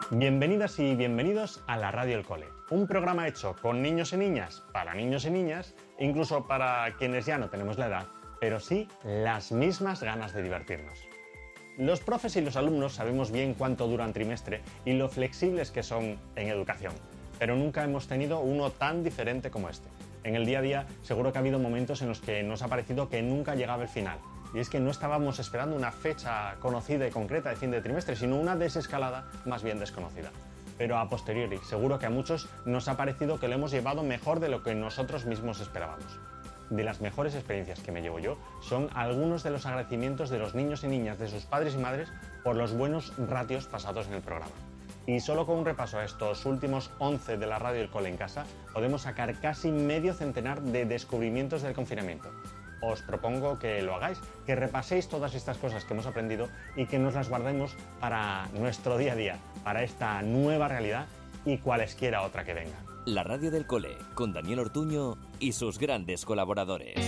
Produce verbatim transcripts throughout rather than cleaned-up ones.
Bienvenidas y bienvenidos a la Radio del Cole, un programa hecho con niños y niñas, para niños y niñas, incluso para quienes ya no tenemos la edad, pero sí las mismas ganas de divertirnos. Los profes y los alumnos sabemos bien cuánto dura un trimestre y lo flexibles que son en educación, pero nunca hemos tenido uno tan diferente como este. En el día a día seguro que ha habido momentos en los que nos ha parecido que nunca llegaba el final. Y es que no estábamos esperando una fecha conocida y concreta de fin de trimestre, sino una desescalada más bien desconocida. Pero a posteriori, seguro que a muchos nos ha parecido que lo hemos llevado mejor de lo que nosotros mismos esperábamos. De las mejores experiencias que me llevo yo son algunos de los agradecimientos de los niños y niñas, de sus padres y madres, por los buenos ratios pasados en el programa. Y solo con un repaso a estos últimos once de la Radio del Cole en casa, podemos sacar casi medio centenar de descubrimientos del confinamiento. Os propongo que lo hagáis, que repaséis todas estas cosas que hemos aprendido y que nos las guardemos para nuestro día a día, para esta nueva realidad y cualesquiera otra que venga. La Radio del Cole, con Daniel Ortuño y sus grandes colaboradores.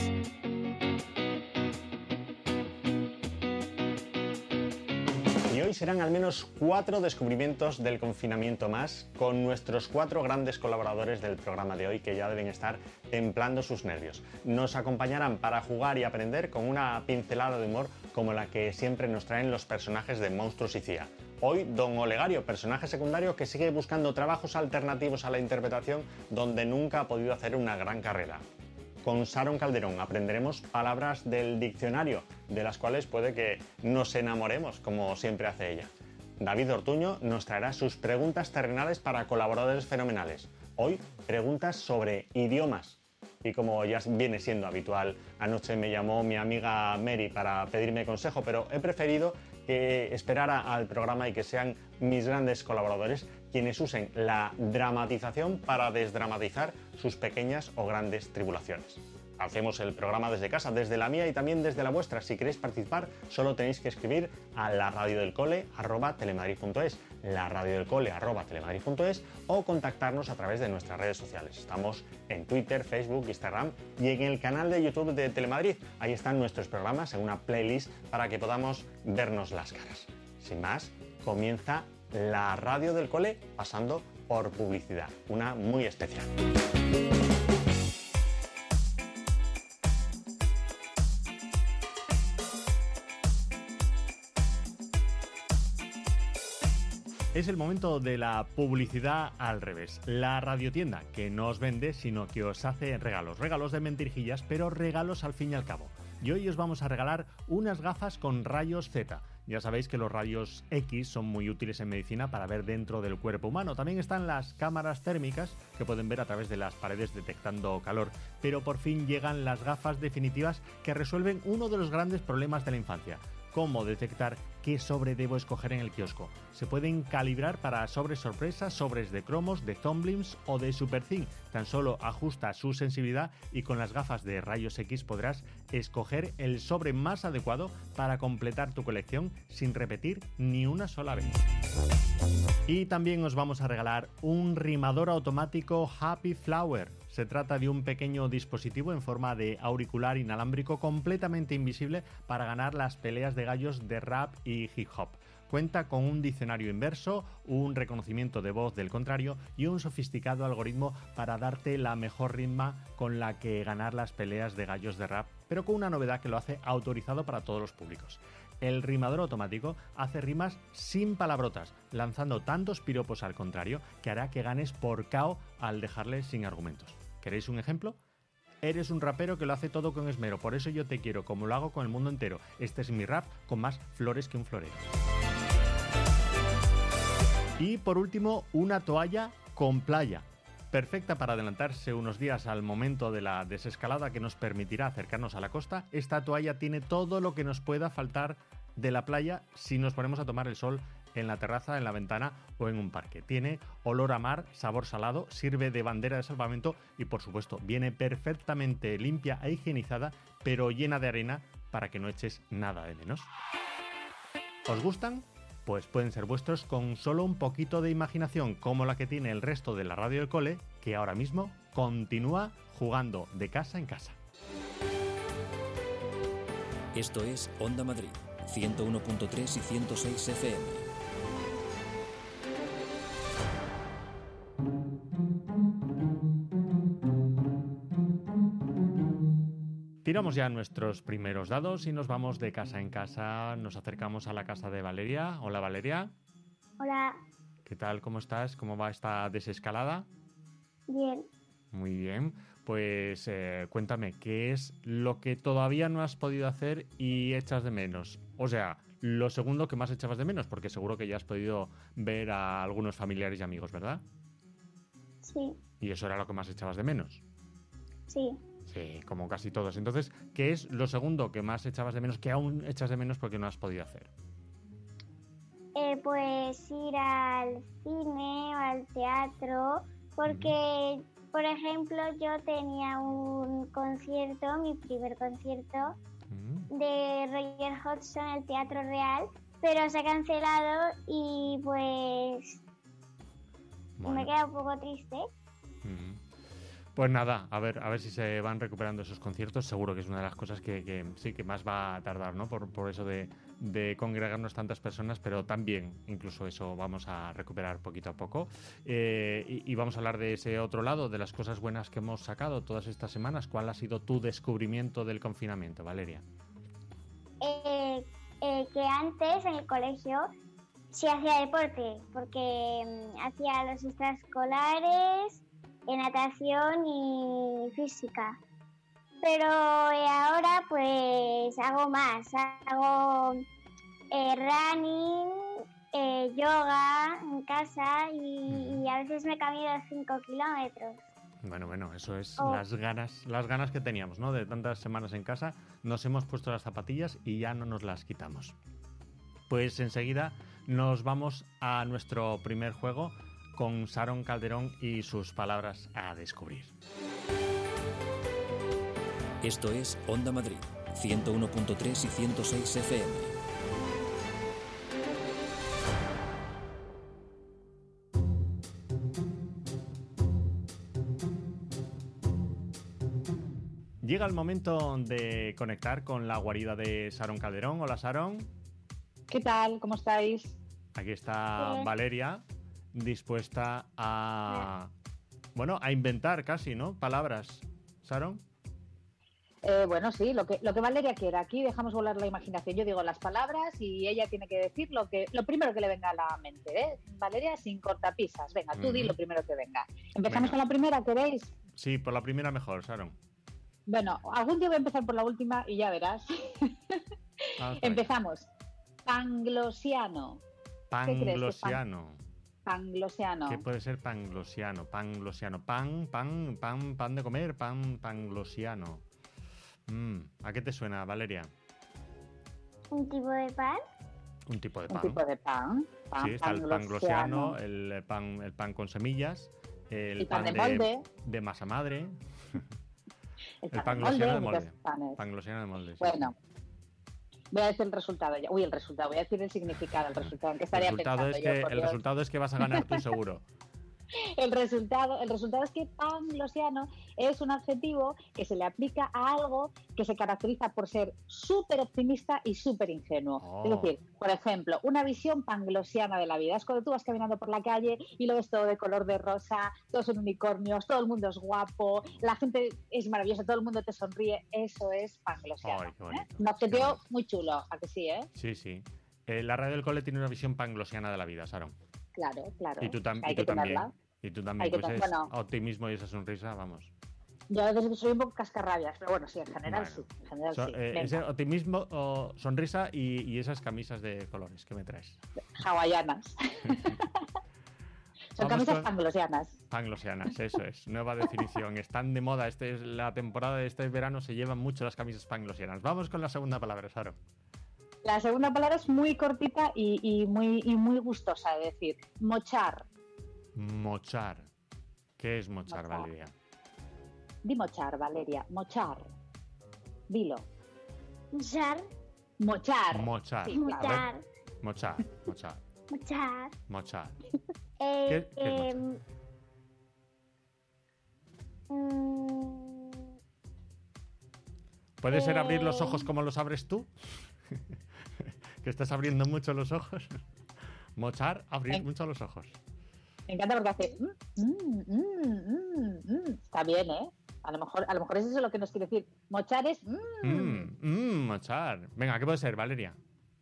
Y hoy serán al menos cuatro descubrimientos del confinamiento más con nuestros cuatro grandes colaboradores del programa de hoy que ya deben estar templando sus nervios. Nos acompañarán para jugar y aprender con una pincelada de humor como la que siempre nos traen los personajes de Monstruos y C I A. Hoy, Don Olegario, personaje secundario que sigue buscando trabajos alternativos a la interpretación donde nunca ha podido hacer una gran carrera. Con Sharon Calderón aprenderemos palabras del diccionario, de las cuales puede que nos enamoremos, como siempre hace ella. David Ortuño nos traerá sus preguntas terrenales para colaboradores fenomenales. Hoy, preguntas sobre idiomas. Y como ya viene siendo habitual, anoche me llamó mi amiga Mary para pedirme consejo, pero he preferido que esperara al programa y que sean mis grandes colaboradores quienes usen la dramatización para desdramatizar sus pequeñas o grandes tribulaciones. Hacemos el programa desde casa, desde la mía y también desde la vuestra. Si queréis participar, solo tenéis que escribir a la radio del cole arroba telemadrid punto es, la radio del cole arroba telemadrid punto es o contactarnos a través de nuestras redes sociales. Estamos en Twitter, Facebook, Instagram y en el canal de YouTube de Telemadrid. Ahí están nuestros programas en una playlist para que podamos vernos las caras. Sin más, comienza la radio del cole pasando por publicidad, una muy especial. Es el momento de la publicidad al revés. La radiotienda, que no os vende, sino que os hace regalos. Regalos de mentirijillas, pero regalos al fin y al cabo. Y hoy os vamos a regalar unas gafas con rayos Z. Ya sabéis que los rayos X son muy útiles en medicina para ver dentro del cuerpo humano. También están las cámaras térmicas que pueden ver a través de las paredes detectando calor. Pero por fin llegan las gafas definitivas que resuelven uno de los grandes problemas de la infancia. ¿Cómo detectar qué sobre debo escoger en el kiosco? Se pueden calibrar para sobres sorpresa, sobres de cromos, de Zomblims o de Superthin. Tan solo ajusta su sensibilidad y con las gafas de rayos X podrás escoger el sobre más adecuado para completar tu colección sin repetir ni una sola vez. Y también os vamos a regalar un rimador automático Happy Flower. Se trata de un pequeño dispositivo en forma de auricular inalámbrico completamente invisible para ganar las peleas de gallos de rap y hip hop. Cuenta con un diccionario inverso, un reconocimiento de voz del contrario y un sofisticado algoritmo para darte la mejor ritma con la que ganar las peleas de gallos de rap, pero con una novedad que lo hace autorizado para todos los públicos. El rimador automático hace rimas sin palabrotas, lanzando tantos piropos al contrario que hará que ganes por K O al dejarle sin argumentos. ¿Queréis un ejemplo? Eres un rapero que lo hace todo con esmero, por eso yo te quiero, como lo hago con el mundo entero. Este es mi rap con más flores que un florero. Y por último, una toalla con playa. Perfecta para adelantarse unos días al momento de la desescalada que nos permitirá acercarnos a la costa, esta toalla tiene todo lo que nos pueda faltar de la playa si nos ponemos a tomar el sol en la terraza, en la ventana o en un parque. Tiene olor a mar, sabor salado, sirve de bandera de salvamento y por supuesto viene perfectamente limpia e higienizada, pero llena de arena para que no eches nada de menos. ¿Os gustan? Pues pueden ser vuestros con solo un poquito de imaginación, como la que tiene el resto de la radio del cole, que ahora mismo continúa jugando de casa en casa. Esto es Onda Madrid, ciento uno punto tres y ciento seis F M. tiramos ya nuestros primeros dados y nos vamos de casa en casa. Nos acercamos a la casa de Valeria. Hola, Valeria. Hola. ¿Qué tal? ¿Cómo estás? ¿Cómo va esta desescalada? Bien. Muy bien. Pues eh, cuéntame, ¿qué es lo que todavía no has podido hacer y echas de menos? O sea, lo segundo que más echabas de menos, porque seguro que ya has podido ver a algunos familiares y amigos, ¿verdad? Sí. Y eso era lo que más echabas de menos. Sí. Sí, como casi todos. Entonces, ¿qué es lo segundo que más echabas de menos, que aún echas de menos porque no has podido hacer? Eh, pues ir al cine o al teatro, porque, mm. por ejemplo, yo tenía un concierto, mi primer concierto, mm. de Roger Hodgson en el Teatro Real, pero se ha cancelado y pues bueno. me queda un poco triste. Mm. Pues nada, a ver, a ver si se van recuperando esos conciertos. Seguro que es una de las cosas que, que sí que más va a tardar, ¿no? Por, por eso de, de congregarnos tantas personas, pero también incluso eso vamos a recuperar poquito a poco. Eh, y, y vamos a hablar de ese otro lado, de las cosas buenas que hemos sacado todas estas semanas. ¿Cuál ha sido tu descubrimiento del confinamiento, Valeria? Eh, eh, que antes en el colegio sí hacía deporte, porque um, hacía los extraescolares, en natación y física. Pero eh, ahora pues hago más, hago eh, running, eh, yoga en casa y, y a veces me camino cinco kilómetros. Bueno, bueno, eso es oh. las ganas, las ganas que teníamos, ¿no? De tantas semanas en casa, nos hemos puesto las zapatillas y ya no nos las quitamos. Pues enseguida nos vamos a nuestro primer juego con Sharon Calderón y sus palabras a descubrir. Esto es Onda Madrid, ciento uno punto tres y ciento seis F M. Llega el momento de conectar con la guarida de Sharon Calderón. Hola, Sharon. ¿Qué tal? ¿Cómo estáis? Aquí está Bien. Valeria, dispuesta a, bueno, a inventar casi, ¿no? Palabras. ¿Sharon? Eh, bueno, sí, lo que, lo que Valeria quiera. Aquí dejamos volar la imaginación. Yo digo las palabras y ella tiene que decir lo que lo primero que le venga a la mente, ¿eh? Valeria, sin cortapisas. Venga, tú uh-huh. di lo primero que venga. ¿Empezamos venga. con la primera, queréis? Sí, por la primera mejor, Sharon. Bueno, algún día voy a empezar por la última y ya verás. Ah, Empezamos. Panglosiano. Panglosiano. Panglosiano. ¿Qué puede ser panglosiano? Panglosiano. Pan, pan, pan, pan de comer, pan, panglosiano. Mm, ¿a qué te suena, Valeria? ¿Un tipo de pan? Un tipo de pan. Un tipo de pan. pan sí, está el panglosiano, el pan, el pan con semillas, el, el pan, pan de molde, de masa madre. El, el panglosiano de molde. Panglosiano de molde. Sí. Bueno. Voy a decir el resultado ya. Uy, el resultado. Voy a decir el significado, el resultado. ¿En qué estaría el resultado pensando es que, yo? El resultado es que vas a ganar tú seguro. El resultado, el resultado es que panglosiano es un adjetivo que se le aplica a algo que se caracteriza por ser súper optimista y súper ingenuo. Oh. Es decir, por ejemplo, una visión panglosiana de la vida. Es cuando tú vas caminando por la calle y lo ves todo de color de rosa, todos son unicornios, todo el mundo es guapo, la gente es maravillosa, todo el mundo te sonríe. Eso es panglosiano. Ay, qué bonito, ¿eh? Un adjetivo muy chulo, ¿a que sí, eh? Sí, sí. Eh, la radio del cole tiene una visión panglosiana de la vida, Sharon. Claro, claro. Y tú, tam- Hay y tú que también. tenerla. Y tú también, que pues es bueno, optimismo y esa sonrisa, vamos. Yo a veces soy un poco cascarrabias, pero bueno, sí, en general bueno. sí. En general, so, sí. Eh, ese optimismo, o sonrisa y, y esas camisas de colores que me traes. Hawaianas. Son camisas con... panglosianas. Panglosianas, eso es. Nueva definición. Están de moda. Este es la temporada de este verano, se llevan mucho las camisas panglosianas. Vamos con la segunda palabra, Saro. La segunda palabra es muy cortita y, y, muy, y muy gustosa de decir. Mochar. Mochar. ¿Qué es mochar, mochar. Valeria? Di mochar, Valeria. Mochar. Dilo. Mochar. Mochar. Mochar. Sí, mochar. Mochar. Mochar. Mochar. Mochar. Eh, ¿Qué, qué es eh, mochar? Mm, ¿Puede eh, ser abrir los ojos como los abres tú? Que estás abriendo mucho los ojos. Mochar, abrir eh. mucho los ojos. Me encanta porque hace... Mm, mm, mm, mm, mm. Está bien, ¿eh? A lo mejor, a lo mejor eso es lo que nos quiere decir. Mochar es... Mmm. Mm, mm, mochar. Venga, ¿qué puede ser, Valeria?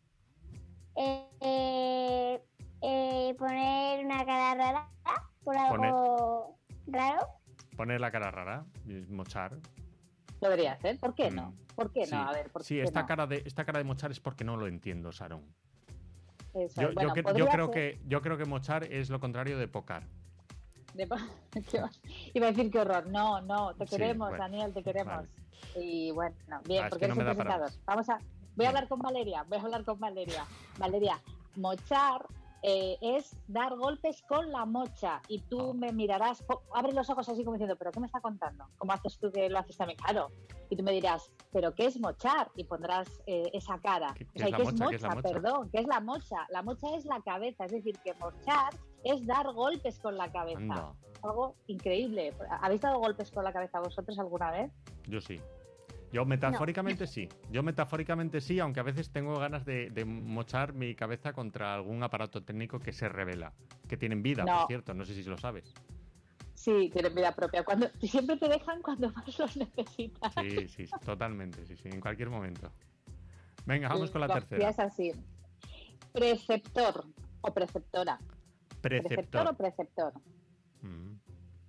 Eh, eh, eh, poner una cara rara por algo raro. Poner la cara rara, mochar. Podría ser, ¿por qué Mm, no? ¿Por qué sí. no? A ver, ¿por Sí, qué esta, no? cara de, esta cara de mochar es porque no lo entiendo, Sharon. Eso, Yo, yo bueno, cre- yo podría creo ser que, yo creo que mochar es lo contrario de pocar. de- qué va- Iba a decir qué horror. No, no, te Sí, queremos, bueno, Daniel, te queremos. vale. Y bueno, bien, Ah, es porque que no eres me el da para presentador. más. Vamos a, voy a Venga. hablar con Valeria, voy a hablar con Valeria. Valeria, mochar eh, es dar golpes con la mocha y tú Oh. me mirarás, po- abre los ojos así como diciendo, ¿pero qué me está contando? ¿Cómo haces tú que lo haces también? Claro. Y tú me dirás, ¿pero qué es mochar? Y pondrás eh, esa cara. ¿Qué- O qué sea, es la ¿qué mocha? ¿Qué es la mocha? Perdón, ¿qué es la mocha? La mocha es la cabeza, es decir, que mochar es dar golpes con la cabeza. Anda, Algo increíble. ¿Habéis dado golpes con la cabeza vosotros alguna vez? yo sí. Yo metafóricamente sí. Yo metafóricamente sí, aunque a veces tengo ganas de, de mochar mi cabeza contra algún aparato técnico que se revela. Que tienen vida, No. por cierto. No sé si lo sabes. Sí, tienen vida propia. Cuando, siempre te dejan cuando más los necesitas. Sí, sí, sí, totalmente. Sí, sí, en cualquier momento. Venga, vamos con la Ya tercera. es así. Preceptor o preceptora. Preceptor Preceptor. o preceptor. Mm.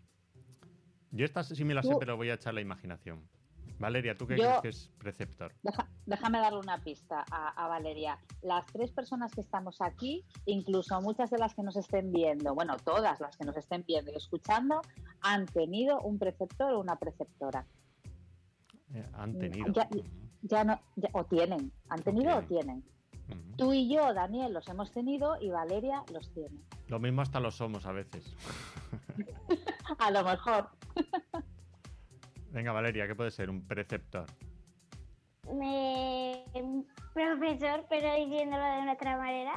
Yo esta sí me la sé, Tú- pero voy a echar la imaginación. Valeria, ¿tú qué Yo- crees que es preceptor? Deja- déjame darle una pista a, a Valeria. Las tres personas que estamos aquí, incluso muchas de las que nos estén viendo, bueno, todas las que nos estén viendo y escuchando, han tenido un preceptor o una preceptora. Eh, han tenido. Ya- Ya no, ya- o tienen. ¿Han tenido o tienen. tienen? Ujú. Tú y yo, Daniel, los hemos tenido y Valeria los tiene. Lo mismo hasta lo somos a veces. A lo mejor. Venga, Valeria, ¿qué puede ser? Un preceptor. Me... Profesor, pero diciéndolo de una otra manera.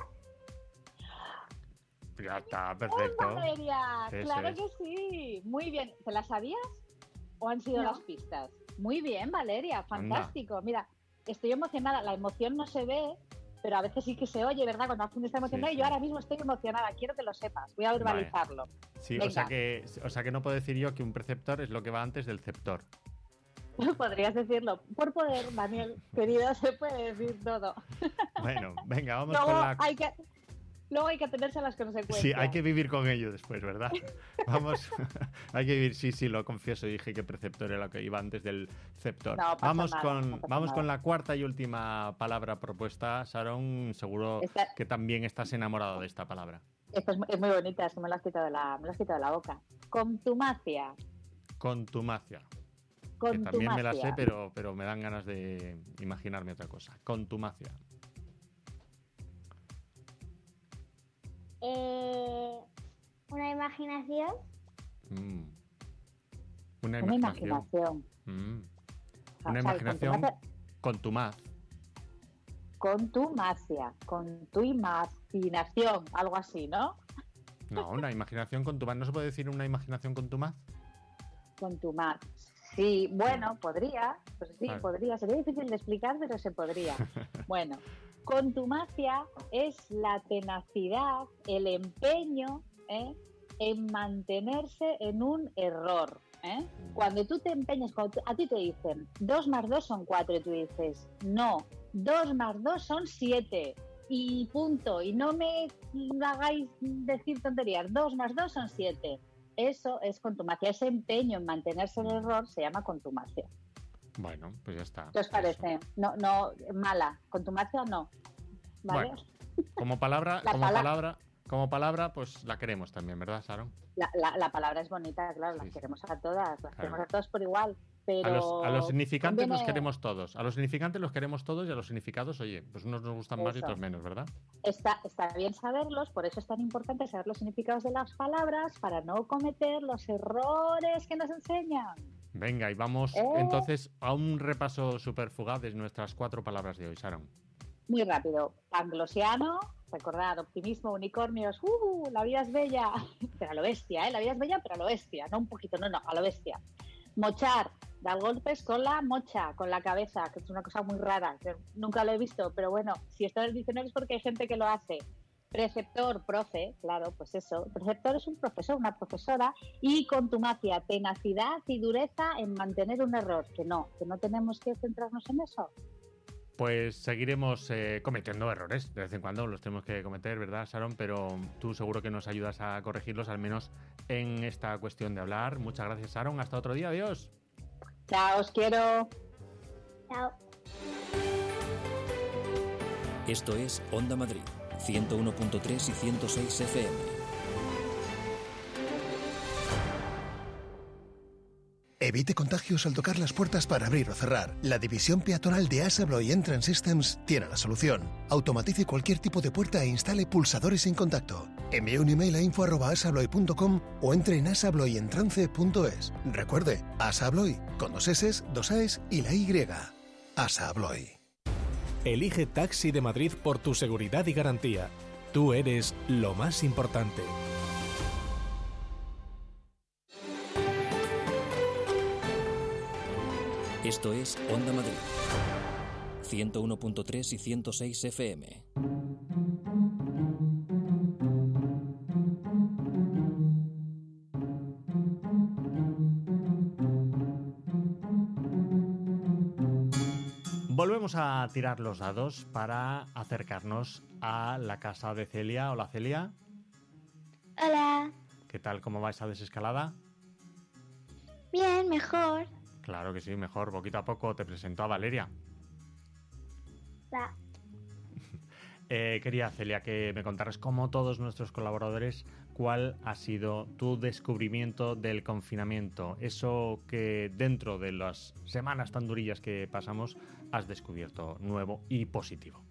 Ya está, perfecto. Valeria, Eso claro es. que sí. Muy bien. ¿Te las sabías o han sido No. las pistas? Muy bien, Valeria, fantástico. Mira, estoy emocionada. La emoción no se ve, pero a veces sí que se oye, ¿verdad? Cuando alguien está emocionado, Sí, y yo sí. ahora mismo estoy emocionada. Quiero que lo sepas. Voy a verbalizarlo. Sí, o Venga. sea, que, o sea que no puedo decir yo que un preceptor es lo que va antes del ceptor. Podrías decirlo. Por poder, Daniel, querido, se puede decir todo. Bueno, venga, vamos Luego con la... hay que... Luego hay que atenerse a las consecuencias. Sí, hay que vivir con ello después, ¿verdad? Vamos, hay que vivir, sí, sí, lo confieso, dije que preceptor era lo que iba antes del ceptor. No pasa vamos nada, con, no pasa vamos nada. con la cuarta y última palabra propuesta. Sharon, seguro Esta- que también estás enamorado de esta palabra. Esta es, mu- es muy bonita, es que me lo has quitado de la, me lo has quitado de la boca. Contumacia. Contumacia. Que Contumacia. también me la sé, pero, pero me dan ganas de imaginarme otra cosa. Contumacia. Eh, una imaginación. Mm. Una Una imaginación. imaginación. Mm. O Una sea, imaginación contumacia- contumaz. Contumacia. Con tu imaginación. Algo así, ¿no? No, una imaginación contumaz. ¿No se puede decir una imaginación contumaz? Contumaz. Sí, bueno, podría. Pues sí, Vale. podría. Sería difícil de explicar, pero se podría. Bueno, contumacia es la tenacidad, el empeño ¿eh? en mantenerse en un error. ¿eh? Cuando tú te empeñas, cuando tú- a ti te dicen dos más dos son cuatro y tú dices no, dos más dos son siete y punto. Y no me hagáis decir tonterías, dos más dos son siete. Eso es contumacia, ese empeño en mantenerse en el error se llama contumacia. Bueno, pues ya está. ¿Qué os parece? No, no, mala. Contumacia no. ¿Vale? Bueno. Como palabra, La como pala- palabra, como palabra, pues la queremos también, ¿verdad, Sharon? La, la, la palabra es bonita, claro, Sí, las sí. queremos a todas, las Claro. queremos a todos por igual. Pero A los, a los significantes los conviene- queremos todos. A los significantes los queremos todos y a los significados, oye, pues unos nos gustan más y Eso. otros menos, ¿verdad? Está, está bien saberlos, por eso es tan importante saber los significados de las palabras para no cometer los errores que nos enseñan. Venga, y vamos Eh. entonces a un repaso súper fugaz de nuestras cuatro palabras de hoy, Sharon. Muy rápido. Panglosiano, recordad, optimismo, unicornios, ¡uh! La vida es bella, pero a lo bestia, ¿eh? La vida es bella, pero a lo bestia, no un poquito, no, no, a lo bestia. Mochar, dar golpes con la mocha, con la cabeza, que es una cosa muy rara, que nunca lo he visto, pero bueno, si está en el diccionario es porque hay gente que lo hace. Preceptor, profe, claro, pues eso. Preceptor es un profesor, una profesora, y contumacia, tenacidad y dureza en mantener un error. Que no, que no tenemos que centrarnos en eso. Pues seguiremos eh, cometiendo errores. De vez en cuando los tenemos que cometer, ¿verdad, Sharon? Pero tú seguro que nos ayudas a corregirlos, al menos en esta cuestión de hablar. Muchas gracias, Sharon. Hasta otro día. Adiós. Chao, os quiero. Chao. Esto es Onda Madrid, ciento uno punto tres y ciento seis F M. Evite contagios al tocar las puertas para abrir o cerrar. La división peatonal de ASA Abloy Entrance Systems tiene la solución. Automatice cualquier tipo de puerta e instale pulsadores sin contacto. Envíe un email a info arroba asabloy punto com o entre en asabloyentrance punto es. Recuerde, ASA Abloy, con dos S, dos A's y la Y. ASA Abloy. Elige Taxi de Madrid por tu seguridad y garantía. Tú eres lo más importante. Esto es Onda Madrid, ciento uno punto tres y ciento seis F M. Volvemos a tirar los dados para acercarnos a la casa de Celia. Hola, Celia. Hola. ¿Qué tal? ¿Cómo va esa desescalada? Bien, mejor. Claro que sí, mejor. Poquito a poco te presento a Valeria. Va. Eh, quería, Celia, que me contaras, como todos nuestros colaboradores, cuál ha sido tu descubrimiento del confinamiento. Eso que dentro de las semanas tan durillas que pasamos has descubierto nuevo y positivo.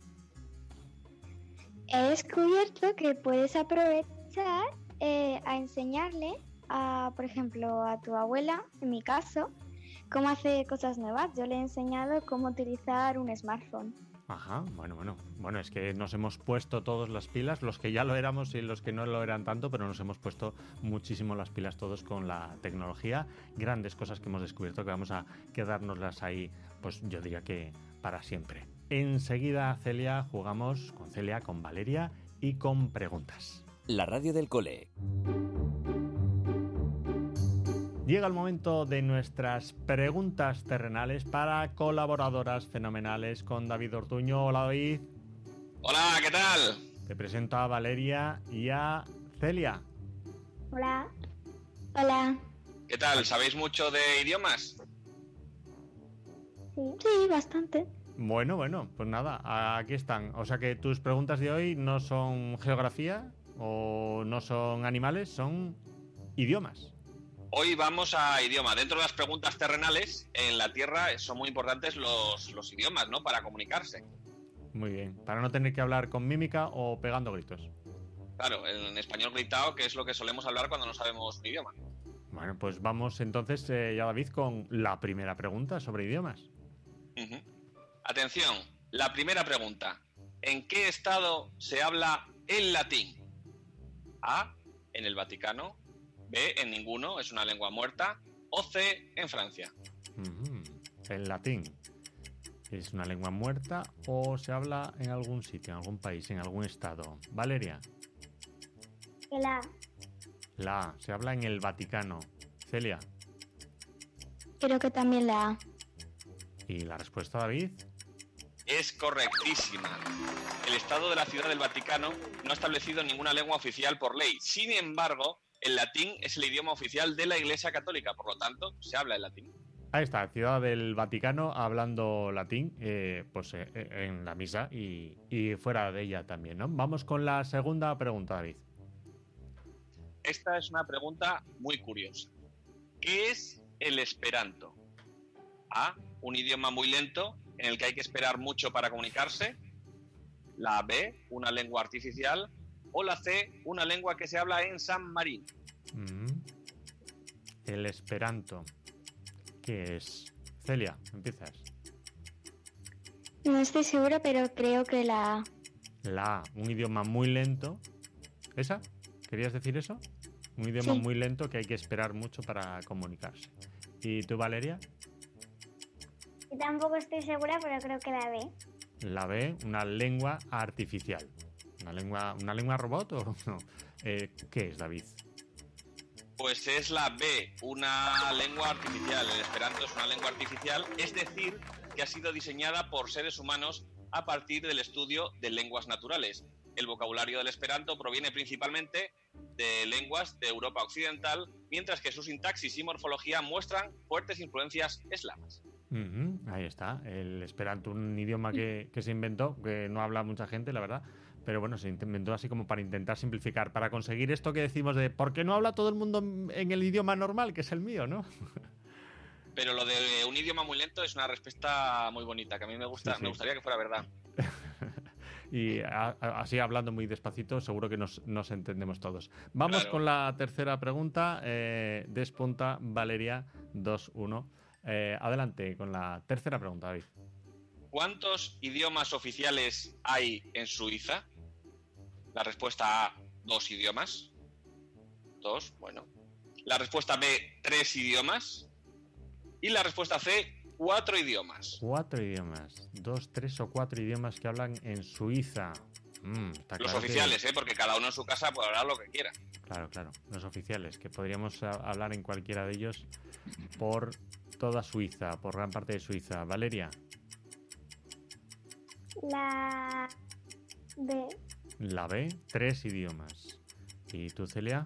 He descubierto que puedes aprovechar eh, a enseñarle, a, por ejemplo, a tu abuela, en mi caso, cómo hacer cosas nuevas. Yo le he enseñado cómo utilizar un smartphone. Ajá, bueno, bueno. Bueno, es que nos hemos puesto todos las pilas, los que ya lo éramos y los que no lo eran tanto, pero nos hemos puesto muchísimo las pilas todos con la tecnología. Grandes cosas que hemos descubierto que vamos a quedárnoslas ahí, pues yo diría que para siempre. Enseguida, Celia, jugamos con Celia, con Valeria y con preguntas. La radio del cole. Llega el momento de nuestras preguntas terrenales para colaboradoras fenomenales con David Ortuño. Hola, David. Hola, ¿qué tal? Te presento a Valeria y a Celia. Hola. Hola. ¿Qué tal? ¿Sabéis mucho de idiomas? Sí. Sí, bastante. Bueno, bueno, pues nada, aquí están. O sea que tus preguntas de hoy no son geografía o no son animales, son idiomas. Hoy vamos a idioma. Dentro de las preguntas terrenales, en la Tierra son muy importantes los, los idiomas, ¿no? Para comunicarse. Muy bien, para no tener que hablar con mímica o pegando gritos. Claro, en español gritado, que es lo que solemos hablar cuando no sabemos un idioma. Bueno, pues vamos entonces eh, ya, David, con la primera pregunta sobre idiomas. Uh-huh. Atención, la primera pregunta. ¿En qué estado se habla el latín? A, en el Vaticano. B, en ninguno, es una lengua muerta. O C, en Francia. Uh-huh. El latín es una lengua muerta o se habla en algún sitio, en algún país, en algún estado. Valeria. La. La A, se habla en el Vaticano. Celia. Creo que también la A. ¿Y la respuesta, David? Es correctísima. El Estado de la Ciudad del Vaticano no ha establecido ninguna lengua oficial por ley. Sin embargo, el latín es el idioma oficial de la Iglesia Católica, por lo tanto, se habla el latín. Ahí está, Ciudad del Vaticano hablando latín, eh, pues eh, en la misa y, y fuera de ella también, ¿no? Vamos con la segunda pregunta, David. Esta es una pregunta muy curiosa. ¿Qué es el esperanto? A, un idioma muy lento en el que hay que esperar mucho para comunicarse. La B, una lengua artificial. O la C, una lengua que se habla en San Marino. Mm. El esperanto. ¿Qué es? Celia, empiezas. No estoy segura, pero creo que la A. La A, un idioma muy lento. ¿Esa? ¿Querías decir eso? Un idioma Sí. muy lento que hay que esperar mucho para comunicarse. ¿Y tú, Valeria? Yo tampoco estoy segura, pero creo que la B. La B, una lengua artificial. ¿Una lengua, una lengua robot o no? Eh, ¿Qué es, David? Pues es la B, una lengua artificial. El esperanto es una lengua artificial, es decir, que ha sido diseñada por seres humanos a partir del estudio de lenguas naturales. El vocabulario del esperanto proviene principalmente de lenguas de Europa Occidental, mientras que su sintaxis y morfología muestran fuertes influencias eslavas. Uh-huh, ahí está, el esperanto, un idioma que, que se inventó, que no habla mucha gente, la verdad, pero bueno, se inventó así como para intentar simplificar, para conseguir esto que decimos de ¿por qué no habla todo el mundo en el idioma normal, que es el mío, ¿no? Pero lo de un idioma muy lento es una respuesta muy bonita, que a mí me gusta, sí, sí. me gustaría que fuera verdad. Y a, a, así hablando muy despacito, seguro que nos, nos entendemos todos. Vamos claro. con la tercera pregunta. Eh, despunta Valeria dos uno. Eh, adelante con la tercera pregunta, David. ¿Cuántos idiomas oficiales hay en Suiza? La respuesta A, dos idiomas. Dos, bueno. La respuesta B, tres idiomas. Y la respuesta C, cuatro idiomas. Cuatro idiomas. Dos, tres o cuatro idiomas que hablan en Suiza. Mm, está Los claro oficiales, que... ¿eh? Porque cada uno en su casa puede hablar lo que quiera. Claro, claro. Los oficiales, que podríamos hablar en cualquiera de ellos por toda Suiza, por gran parte de Suiza. Valeria. La B. La B, tres idiomas. ¿Y tú, Celia?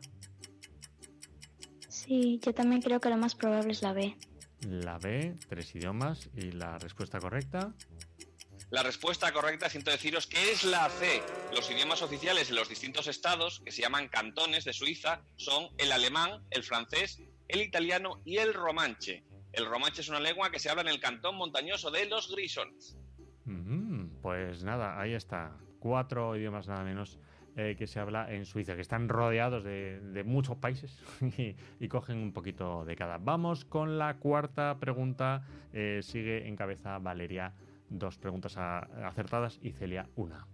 Sí, yo también creo que lo más probable es la B. La B, tres idiomas. ¿Y la respuesta correcta? La respuesta correcta, siento deciros que es la C. Los idiomas oficiales en los distintos estados, que se llaman cantones de Suiza, son el alemán, el francés, el italiano y el romanche. El romanche es una lengua que se habla en el cantón montañoso de los Grisones. Mm, pues nada, ahí está. Cuatro idiomas nada menos eh, que se habla en Suiza, que están rodeados de, de muchos países y, y cogen un poquito de cada. Vamos con la cuarta pregunta. Eh, sigue en cabeza Valeria. Dos preguntas a, acertadas y Celia una.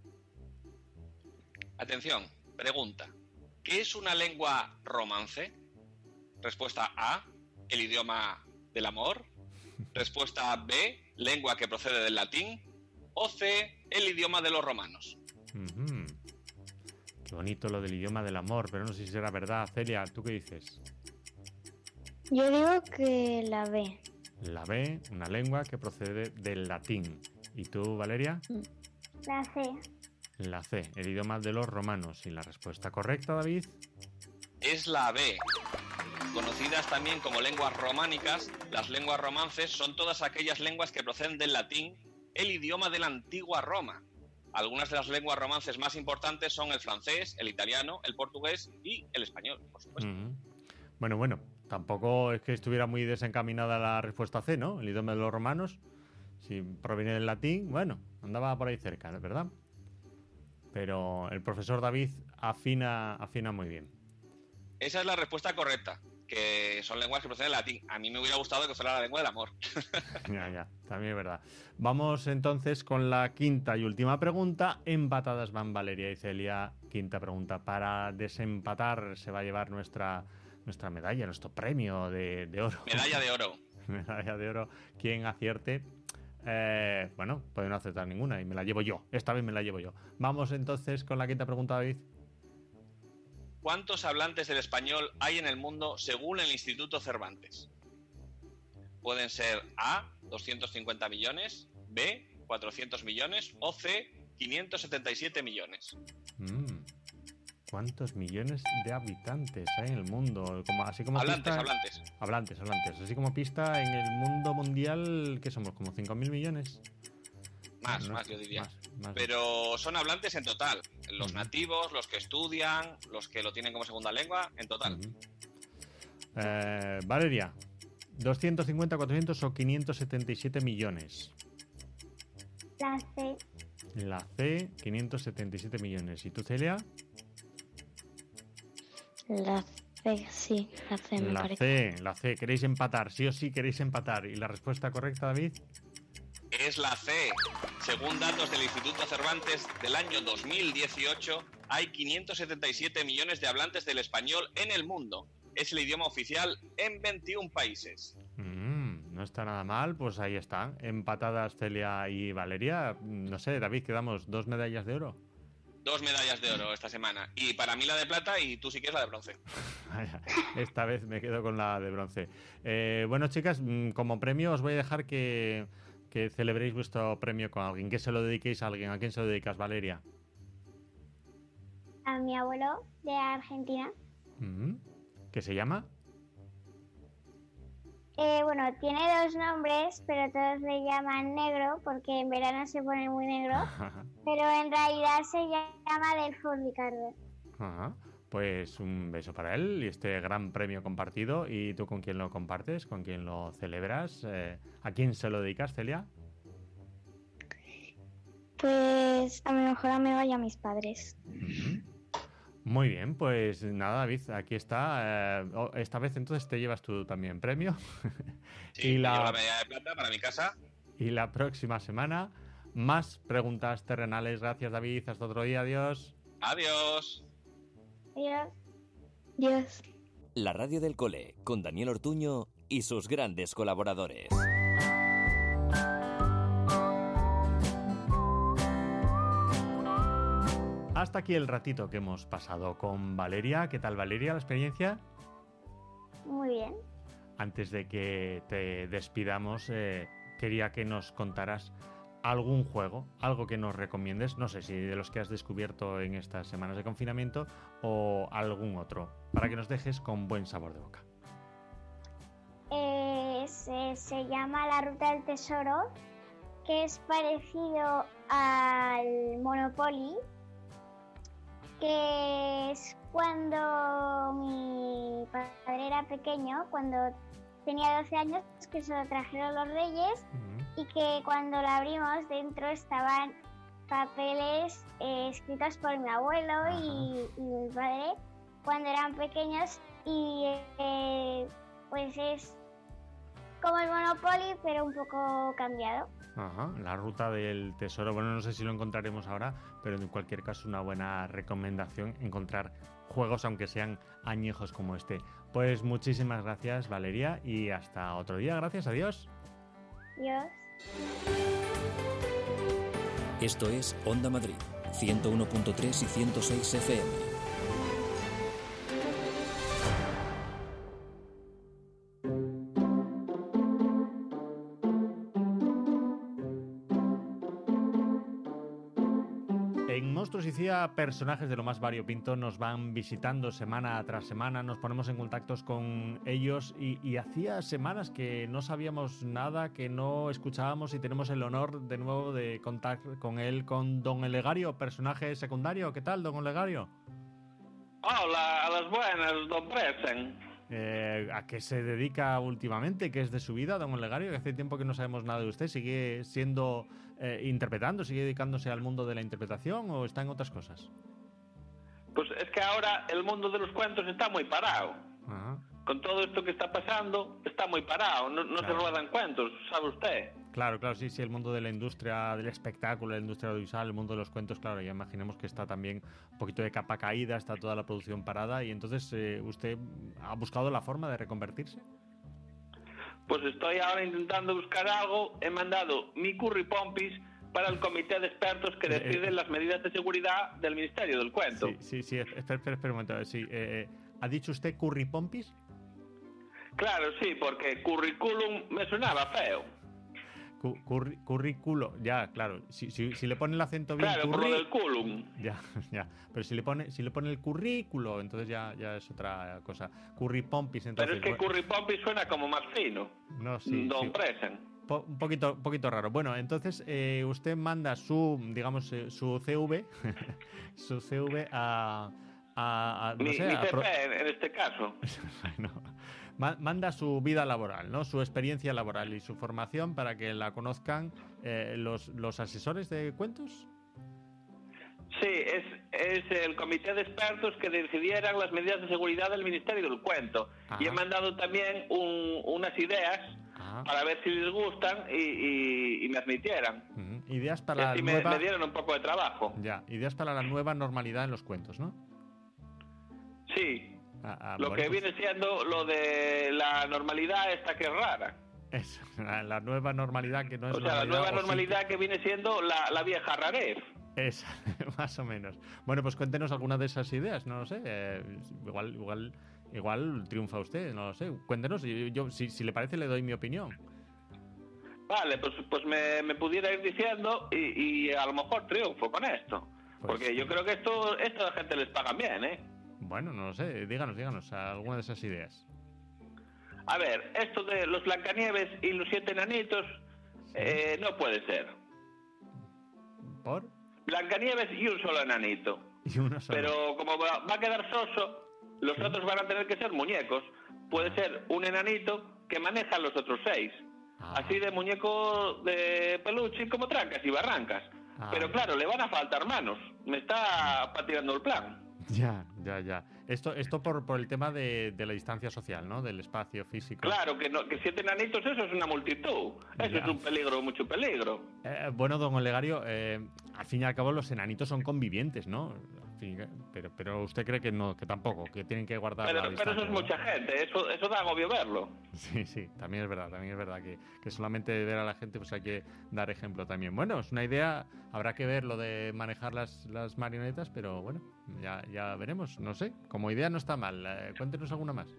Atención, pregunta. ¿Qué es una lengua romance? Respuesta A, el idioma del amor. Respuesta B, lengua que procede del latín. O C, el idioma de los romanos. Uh-huh. Qué bonito lo del idioma del amor, pero no sé si será verdad. Celia, ¿tú qué dices? Yo digo que la B. La B, una lengua que procede del latín. ¿Y tú, Valeria? La C. La C, el idioma de los romanos. ¿Y la respuesta correcta, David? Es la B. Conocidas también como lenguas románicas, las lenguas romances son todas aquellas lenguas que proceden del latín, el idioma de la antigua Roma. Algunas de las lenguas romances más importantes son el francés, el italiano, el portugués y el español, por supuesto. Uh-huh. Bueno, bueno, tampoco es que estuviera muy desencaminada la respuesta C, ¿no? El idioma de los romanos, si proviene del latín, bueno, andaba por ahí cerca, ¿verdad? Pero el profesor David afina, afina muy bien. Esa es la respuesta correcta, que son lenguas que proceden del latín. A mí me hubiera gustado que fuera la lengua del amor. Ya, ya, también es verdad. Vamos entonces con la quinta y última pregunta. Empatadas van Valeria y Celia. Quinta pregunta. Para desempatar se va a llevar nuestra, nuestra medalla, nuestro premio de, de oro. Medalla de oro. Medalla de oro. Quien acierte... Eh, bueno, puede no acertar ninguna y me la llevo yo. Esta vez me la llevo yo. Vamos entonces con la quinta pregunta, David. ¿Cuántos hablantes del español hay en el mundo según el Instituto Cervantes? Pueden ser A, doscientos cincuenta millones, B, cuatrocientos millones o C, quinientos setenta y siete millones. Mm. ¿Cuántos millones de habitantes hay en el mundo? Como, así como hablantes, pista, hablantes. Hablantes, hablantes. Así como pista en el mundo mundial, ¿qué somos? ¿Como cinco mil millones? Más, no, más yo diría. Más, más. Pero son hablantes en total. Los uh-huh. nativos, los que estudian, los que lo tienen como segunda lengua, en total. Uh-huh. eh, Valeria, ¿doscientos cincuenta, cuatrocientos o quinientos setenta y siete millones? La C. La C, quinientos setenta y siete millones. ¿Y tú, Celia? La C, sí, la C me La parece. C, la C. ¿Queréis empatar? Sí o sí queréis empatar. ¿Y la respuesta correcta, David? Es la C. Según datos del Instituto Cervantes del año dos mil dieciocho, hay quinientos setenta y siete millones de hablantes del español en el mundo. Es el idioma oficial en veintiún países. Mm, no está nada mal, pues ahí están. Empatadas Celia y Valeria. No sé, David, ¿quedamos dos medallas de oro? dos medallas de oro esta semana. Y para mí la de plata y tú sí quieres la de bronce. Esta vez me quedo con la de bronce. Eh, bueno, chicas, como premio os voy a dejar que, que celebréis vuestro premio con alguien. Que se lo dediquéis a alguien. ¿A quién se lo dedicas, Valeria? A mi abuelo de Argentina. Mm-hmm. ¿Qué se llama? Eh, bueno, tiene dos nombres, pero todos le llaman Negro porque en verano se pone muy negro. Pero en realidad se llama Delfos Ricardo. Ajá. Pues un beso para él y este gran premio compartido. ¿Y tú con quién lo compartes? ¿Con quién lo celebras? Eh, ¿A quién se lo dedicas, Celia? Pues a mi mejor amigo y a mis padres. Uh-huh. Muy bien, pues nada, David, aquí está. Eh, esta vez entonces te llevas tú también premio. Sí, y la... llevo la medalla de plata para mi casa. Y la próxima semana, más preguntas terrenales. Gracias, David. Hasta otro día. Adiós. Adiós. Adiós. Adiós. La radio del cole, con Daniel Ortuño y sus grandes colaboradores. Hasta aquí el ratito que hemos pasado con Valeria. ¿Qué tal, Valeria, la experiencia? Muy bien. Antes de que te despidamos, eh, quería que nos contaras algún juego, algo que nos recomiendes, no sé si de los que has descubierto en estas semanas de confinamiento o algún otro, para que nos dejes con buen sabor de boca. Eh, se, se llama La Ruta del Tesoro, que es parecido al Monopoly, que es cuando mi padre era pequeño, cuando tenía doce años, que se lo trajeron los reyes, uh-huh. y que cuando lo abrimos dentro estaban papeles eh, escritos por mi abuelo y, y mi padre cuando eran pequeños, y eh, pues es como el Monopoly pero un poco cambiado. Ajá, La Ruta del Tesoro. Bueno, no sé si lo encontraremos ahora, pero en cualquier caso una buena recomendación encontrar juegos aunque sean añejos como este. Pues muchísimas gracias, Valeria, y hasta otro día. Gracias, adiós. Adiós. Esto es Onda Madrid, ciento uno punto tres y ciento seis F M. Monstruos y C I A, personajes de lo más variopinto nos van visitando semana tras semana, nos ponemos en contactos con ellos y, y hacía semanas que no sabíamos nada, que no escuchábamos, y tenemos el honor de nuevo de contar con él, con don Olegario, personaje secundario. ¿Qué tal, don Olegario? Hola, a las buenas, don Presen. Eh, ¿A qué se dedica últimamente? ¿Qué es de su vida, don Olegario? Que hace tiempo que no sabemos nada de usted. ¿Sigue siendo eh, interpretando? ¿Sigue dedicándose al mundo de la interpretación o está en otras cosas? Pues es que ahora el mundo de los cuentos está muy parado. Ajá. Con todo esto que está pasando, está muy parado. No, no claro. se ruedan cuentos, ¿sabe usted? Claro, claro, sí, sí, el mundo de la industria del espectáculo, la industria audiovisual, el mundo de los cuentos, claro, ya imaginemos que está también un poquito de capa caída, está toda la producción parada, y entonces, eh, ¿usted ha buscado la forma de reconvertirse? Pues estoy ahora intentando buscar algo. He mandado mi curripompis para el comité de expertos que deciden eh, eh, las medidas de seguridad del Ministerio del Cuento. Sí, sí, sí, espera, espera, espera un momento, sí, eh, ¿ha dicho usted curripompis? Claro, sí, porque curriculum me sonaba feo. Curri, currículo, ya, claro. Si, si, si le pone el acento bien, claro, curri... como del culum. Ya, ya. Pero si le pone, si le pone el currículo, entonces ya, ya es otra cosa. Curripompis, entonces. Pero es que bueno, curripompis suena como más fino. No, sí. Don sí. Presen. Po, un poquito, un poquito raro. Bueno, entonces eh, usted manda su, digamos, eh, su C V, su C V a, a, a no mi, sé, mi a C P pro... en este caso. no. Manda su vida laboral, ¿no? Su experiencia laboral y su formación para que la conozcan eh, los, los asesores de cuentos. Sí, es, es el comité de expertos que decidieran las medidas de seguridad del Ministerio del Cuento. Ajá. Y he mandado también un, unas ideas Ajá. para ver si les gustan y, y, y me admitieran. Uh-huh. Ideas para y la me, nueva... me dieron un poco de trabajo. Ya, ideas para la nueva normalidad en los cuentos, ¿no? Sí. Ah, ah, lo bueno, que pues... viene siendo lo de la normalidad esta que es rara. Es la, la nueva normalidad que no es o sea, la nueva normalidad sí que... que viene siendo la, la vieja rarez. Es, Más o menos. Bueno, pues cuéntenos alguna de esas ideas, no lo sé. Eh, igual, igual, igual triunfa usted, no lo sé. Cuéntenos, y yo, si, si le parece, le doy mi opinión. Vale, pues, pues me, me pudiera ir diciendo y, y a lo mejor triunfo con esto. Pues, porque yo creo que esto, esto a la gente les paga bien, ¿eh? Bueno, no lo sé. Díganos, díganos, alguna de esas ideas. A ver, esto de los Blancanieves y los siete enanitos, sí. eh, no puede ser. ¿Por? Blancanieves y un solo enanito. Y uno solo. Pero como va, va a quedar soso, los sí. otros van a tener que ser muñecos. Puede ah. ser un enanito que maneja a los otros seis. Ah. Así de muñeco de peluche como trancas y barrancas. Ah. Pero claro, le van a faltar manos. Me está patinando el plan. Ya, ya, ya. Esto, esto por, por el tema de, de la distancia social, ¿no? Del espacio físico. Claro, que, no, que siete enanitos, eso es una multitud. Eso ya. Es un peligro, mucho peligro. Eh, bueno, don Olegario, eh, al fin y al cabo los enanitos son convivientes, ¿no? Pero, pero usted cree que no, que tampoco, que tienen que guardar pero, la distancia. Pero eso es ¿no? mucha gente, eso, eso da agobio verlo. Sí, sí, también es verdad, también es verdad que, que solamente ver a la gente pues hay que dar ejemplo también. Bueno, es una idea, habrá que ver lo de manejar las, las marionetas, pero bueno, ya, ya veremos, no sé, como idea no está mal. Eh, cuéntenos alguna más.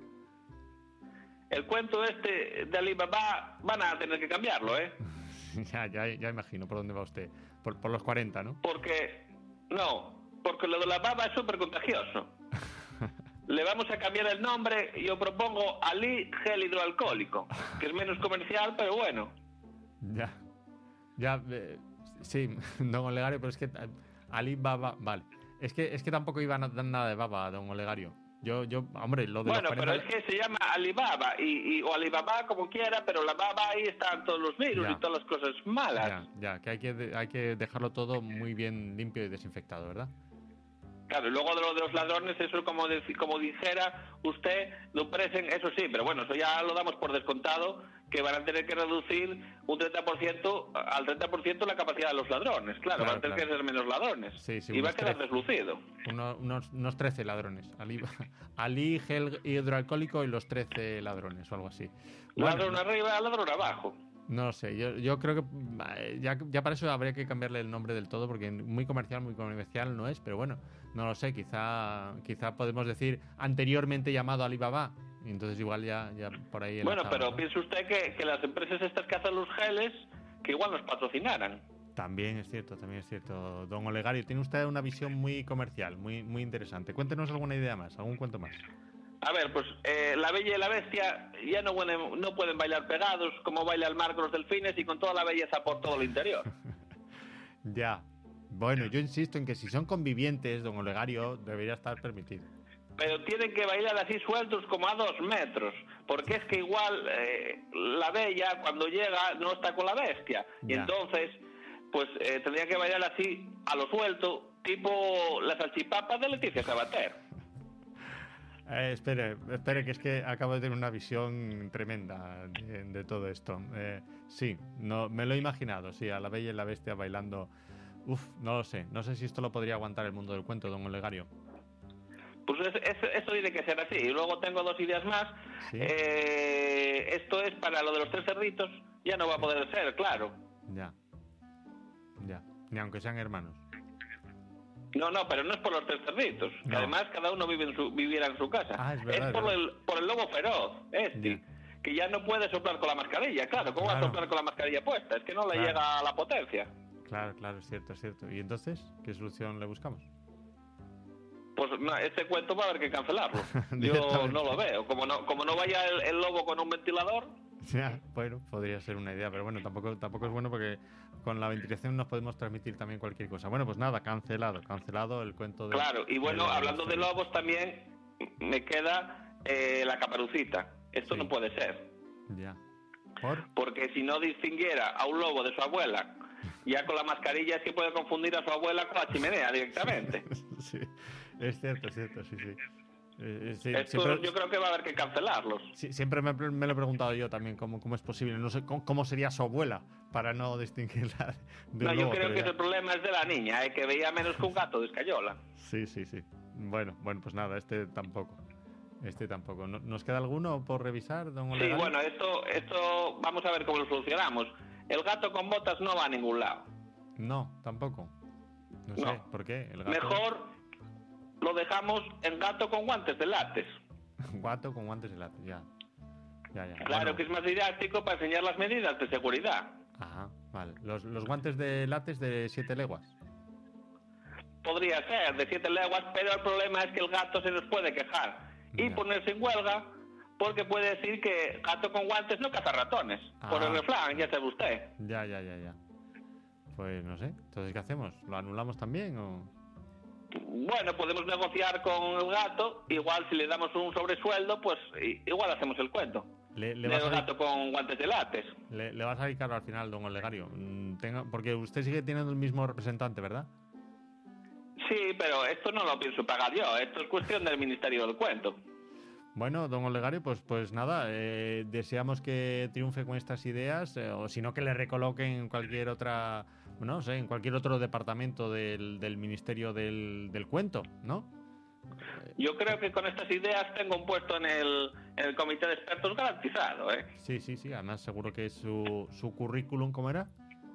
El cuento este de Alibaba van a tener que cambiarlo, ¿eh? ya, ya, ya imagino por dónde va usted, por, por los cuarenta, ¿no? Porque, no... Porque lo de la baba es súper contagioso. Le vamos a cambiar el nombre y yo propongo Ali Gel Hidroalcohólico, que es menos comercial, pero bueno. Ya, ya, eh, sí, don Olegario, pero es que Ali Baba, vale. Es que, es que tampoco iban a dar nada de baba, don Olegario. Yo, yo, hombre, lo de Bueno, los pero es que se llama Alibaba, y, y, o Alibaba como quiera, pero la baba ahí están todos los virus ya. Y todas las cosas malas. Ya, ya, que hay que, hay que dejarlo todo muy bien limpio y desinfectado, ¿verdad? Claro, y luego de lo de los ladrones, eso como, de, como dijera usted, lo presen, eso sí, pero bueno, eso ya lo damos por descontado, que van a tener que reducir un treinta por ciento al treinta por ciento la capacidad de los ladrones, claro, claro van a tener claro. que ser menos ladrones, sí, sí, y va a quedar trece, deslucido. Uno, unos, unos trece ladrones, Ali, Ali, gel hidroalcohólico y los trece ladrones o algo así. Bueno, ladrón arriba, ladrón abajo. No lo sé, yo, yo creo que ya, ya para eso habría que cambiarle el nombre del todo, porque muy comercial, muy comercial no es, pero bueno, no lo sé, quizá quizá podemos decir anteriormente llamado Alibaba, y entonces igual ya, ya por ahí... Bueno, pero ¿no? Piense usted que, que las empresas estas que hacen los geles, que igual nos patrocinaran. También es cierto, también es cierto. Don Olegario, tiene usted una visión muy comercial, muy, muy interesante. Cuéntenos alguna idea más, algún cuento más. A ver, pues eh, la Bella y la Bestia ya no pueden, no pueden bailar pegados como baila el mar con los delfines y con toda la belleza por todo el interior. Ya. Bueno, yo insisto en que si son convivientes, don Olegario, debería estar permitido. Pero tienen que bailar así sueltos como a dos metros, porque es que igual eh, la Bella cuando llega no está con la Bestia. Y ya. Entonces, pues eh, tendría que bailar así a lo suelto, tipo la salchipapa de Leticia Sabater. Eh, espere, espere, que es que acabo de tener una visión tremenda de, de todo esto. Eh, sí, no, me lo he imaginado, sí, a la Bella y la Bestia bailando. Uf, no lo sé, no sé si esto lo podría aguantar el mundo del cuento, don Olegario. Pues es, es, eso tiene que ser así. Y luego tengo dos ideas más. ¿Sí? Eh, esto es para lo de los tres cerditos, ya no va a poder ser, claro. Ya, ya, ni aunque sean hermanos. No, no, pero no es por los tres cerditos, no. Que además cada uno vive en su, viviera en su casa. Ah, es verdad, es por, es el, por el lobo feroz, este, yeah. Que ya no puede soplar con la mascarilla, claro. ¿Cómo claro. va a soplar con la mascarilla puesta? Es que no le claro. llega a la potencia. Claro, claro, es cierto, es cierto. ¿Y entonces qué solución le buscamos? Pues no, este cuento va a haber que cancelarlo. Yo no lo veo. Como no, como no vaya el, el lobo con un ventilador... Ya, bueno, podría ser una idea, pero bueno, tampoco, tampoco es bueno porque con la ventilación nos podemos transmitir también cualquier cosa. Bueno, pues nada, cancelado, cancelado el cuento de... Claro, y bueno, de hablando de lobos también me queda eh, la Caperucita. Esto sí. No puede ser. Ya. ¿Por? Porque si no distinguiera a un lobo de su abuela, ya con la mascarilla es que puede confundir a su abuela con la chimenea directamente. Sí, es cierto, es cierto, sí, sí. Eh, sí, Esto siempre, yo creo que va a haber que cancelarlos. Sí, siempre me, me lo he preguntado yo también, cómo, cómo es posible. No sé cómo, cómo sería su abuela para no distinguirla de No, un yo lobo, creo que ya... el problema es de la niña, eh, que veía menos que un gato de escayola. Sí, sí, sí. Bueno, bueno, pues nada, este tampoco. Este tampoco. ¿Nos queda alguno por revisar, don Olegario? Sí, bueno, esto, esto vamos a ver cómo lo solucionamos. El gato con botas no va a ningún lado. No, tampoco. No sé, No. ¿por qué? El gato... Mejor lo dejamos en gato con guantes de látex. Gato con guantes de látex, ya. Ya, ya. Claro Bueno. que es más didáctico para enseñar las medidas de seguridad. Ajá, vale. Los, los guantes de látex de siete leguas. Podría ser de siete leguas, pero el problema es que el gato se nos puede quejar y Ya. ponerse en huelga porque puede decir que gato con guantes no caza ratones. Ah. Por el refrán, ya sabe usted. Ya, ya, ya, ya. Pues no sé. Entonces, ¿qué hacemos? ¿Lo anulamos también o...? Bueno, podemos negociar con el gato, igual si le damos un sobresueldo, pues i- igual hacemos el cuento. Le, le, El va a salir, gato con guantes de látex. le, le va a salir caro al final, don Olegario. Mm, tenga- porque usted sigue teniendo el mismo representante, ¿verdad? Sí, pero esto no lo pienso pagar yo, esto es cuestión del Ministerio del Cuento. Bueno, don Olegario, pues, pues nada, eh, deseamos que triunfe con estas ideas, eh, o si no que le recoloquen en cualquier otra, no sé, en cualquier otro departamento del, del Ministerio del, del Cuento, ¿no? Yo creo que con estas ideas tengo un puesto en el, en el comité de expertos garantizado, ¿eh? Sí, sí, sí, además seguro que su, su currículum, ¿cómo era?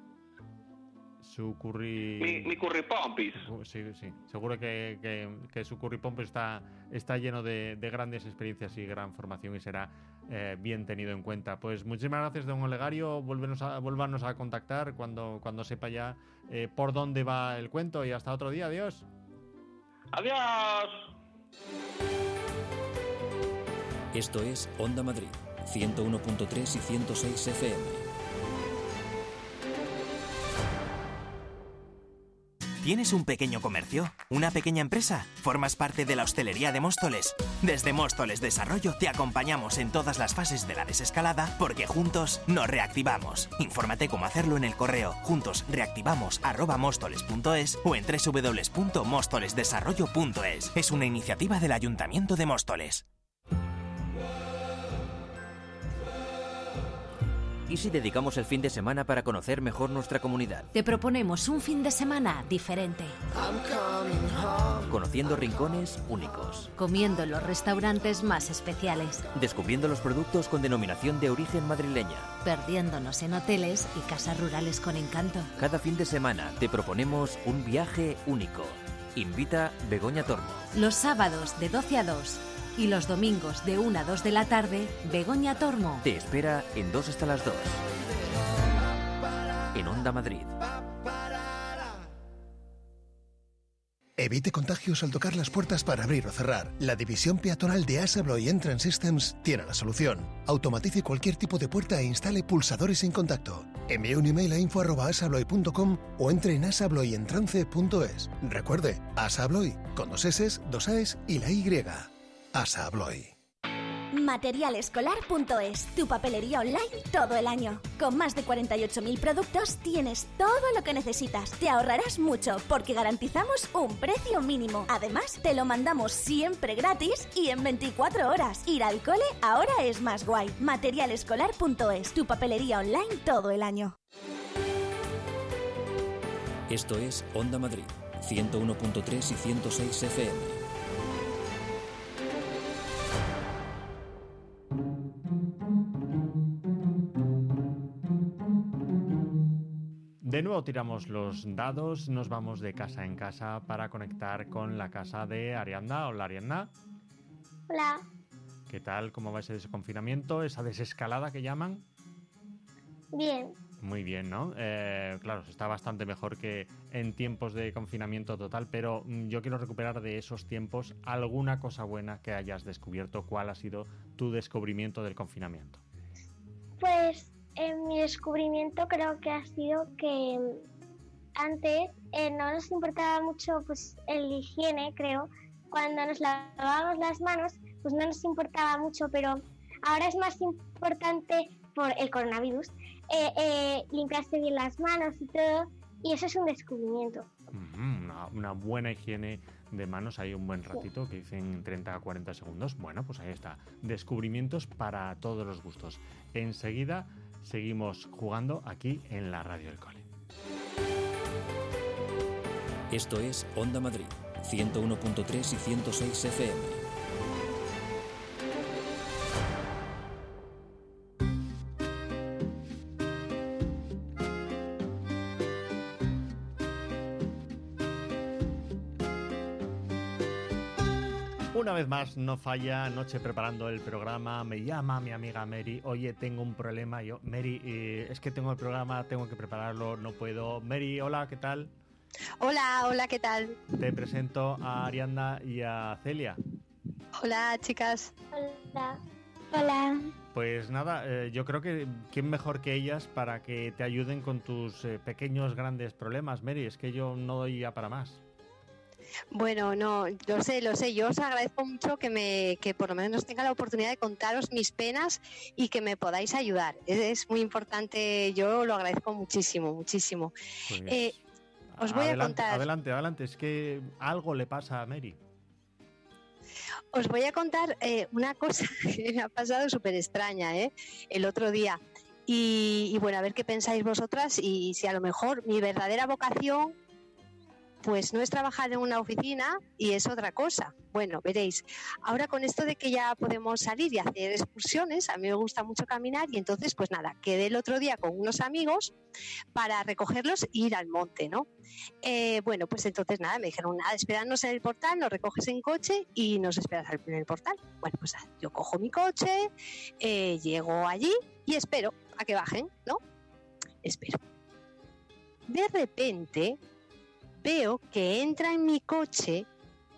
Su curri... Mi, mi curripompis. Sí, sí, seguro que, que, que su currículum pues, está, está lleno de, de grandes experiencias y gran formación y será eh, bien tenido en cuenta. Pues muchísimas gracias, don Olegario. Vuélvenos a, vuélvanos a contactar cuando, cuando sepa ya eh, por dónde va el cuento y hasta otro día. Adiós. Adiós. Esto es Onda Madrid, ciento uno punto tres y ciento seis F M. ¿Tienes un pequeño comercio? ¿Una pequeña empresa? ¿Formas parte de la hostelería de Móstoles? Desde Móstoles Desarrollo te acompañamos en todas las fases de la desescalada porque juntos nos reactivamos. Infórmate cómo hacerlo en el correo juntosreactivamos arroba móstoles punto es o en doble u doble u doble u punto móstoles desarrollo punto es. Es una iniciativa del Ayuntamiento de Móstoles. ¿Y si dedicamos el fin de semana para conocer mejor nuestra comunidad? Te proponemos un fin de semana diferente. Conociendo rincones únicos. Comiendo en los restaurantes más especiales. Descubriendo los productos con denominación de origen madrileña. Perdiéndonos en hoteles y casas rurales con encanto. Cada fin de semana te proponemos un viaje único. Invita Begoña Tormo. Los sábados de doce a dos. Y los domingos de una a dos de la tarde, Begoña Tormo. Te espera en dos hasta las dos. En Onda Madrid. Evite contagios al tocar las puertas para abrir o cerrar. La división peatonal de ASA Abloy Entrance Systems tiene la solución. Automatice cualquier tipo de puerta e instale pulsadores sin contacto. Envíe un email a info arroba asabloy punto com o entre en asabloyentrance punto es. Recuerde, ASA Abloy, con dos S, dos A's y la Y. ASA Abloy. Materialescolar punto es, tu papelería online todo el año. Con más de cuarenta y ocho mil productos tienes todo lo que necesitas. Te ahorrarás mucho porque garantizamos un precio mínimo. Además, te lo mandamos siempre gratis y en veinticuatro horas. Ir al cole ahora es más guay. Materialescolar punto es, tu papelería online todo el año. Esto es Onda Madrid, ciento uno punto tres y ciento seis F M. De nuevo tiramos los dados, nos vamos de casa en casa para conectar con la casa de Ariadna. Hola, Ariadna. Hola. ¿Qué tal? ¿Cómo va ese desconfinamiento? ¿Esa desescalada que llaman? Bien. Muy bien, ¿no? Eh, claro, está bastante mejor que en tiempos de confinamiento total, pero mm, yo quiero recuperar de esos tiempos alguna cosa buena que hayas descubierto. ¿Cuál ha sido tu descubrimiento del confinamiento? Pues eh, mi descubrimiento creo que ha sido que antes eh, no nos importaba mucho pues el higiene, creo. Cuando nos lavábamos las manos, pues no nos importaba mucho, pero ahora es más importante por el coronavirus eh, eh, limpiarse bien las manos y todo, y eso es un descubrimiento. Mm, una, una buena higiene de manos, hay un buen ratito, que dicen treinta a cuarenta segundos. Bueno, pues ahí está. Descubrimientos para todos los gustos. Enseguida seguimos jugando aquí en la Radio del Cole. Esto es Onda Madrid, ciento uno punto tres y ciento seis F M. Una vez más, no falla, noche preparando el programa, me llama mi amiga Mary, oye, tengo un problema, yo, Mary, eh, es que tengo el programa, tengo que prepararlo, no puedo. Mary, hola, ¿qué tal? Hola, hola, ¿qué tal? Te presento a Ariadna y a Celia. Hola, chicas. Hola. Hola. Pues nada, eh, yo creo que quién mejor que ellas para que te ayuden con tus eh, pequeños, grandes problemas, Mary, es que yo no doy ya para más. Bueno, no, lo sé, lo sé. Yo os agradezco mucho que me, que por lo menos tenga la oportunidad de contaros mis penas y que me podáis ayudar. Es, es muy importante, yo lo agradezco muchísimo, muchísimo. Pues, eh, os voy adelante, a contar. Adelante, adelante, es que algo le pasa a Mary. Os voy a contar eh, una cosa que me ha pasado súper extraña, ¿eh? El otro día. Y, y bueno, a ver qué pensáis vosotras y si a lo mejor mi verdadera vocación pues no es trabajar en una oficina y es otra cosa. Bueno, veréis, ahora con esto de que ya podemos salir y hacer excursiones, a mí me gusta mucho caminar y entonces pues nada, quedé el otro día con unos amigos para recogerlos e ir al monte, ¿no? Eh, bueno, pues entonces nada, me dijeron, nada, espéranos en el portal, nos recoges en coche y nos esperas en el portal. Bueno, pues yo cojo mi coche, eh, llego allí y espero a que bajen, ¿no? Espero. De repente veo que entra en mi coche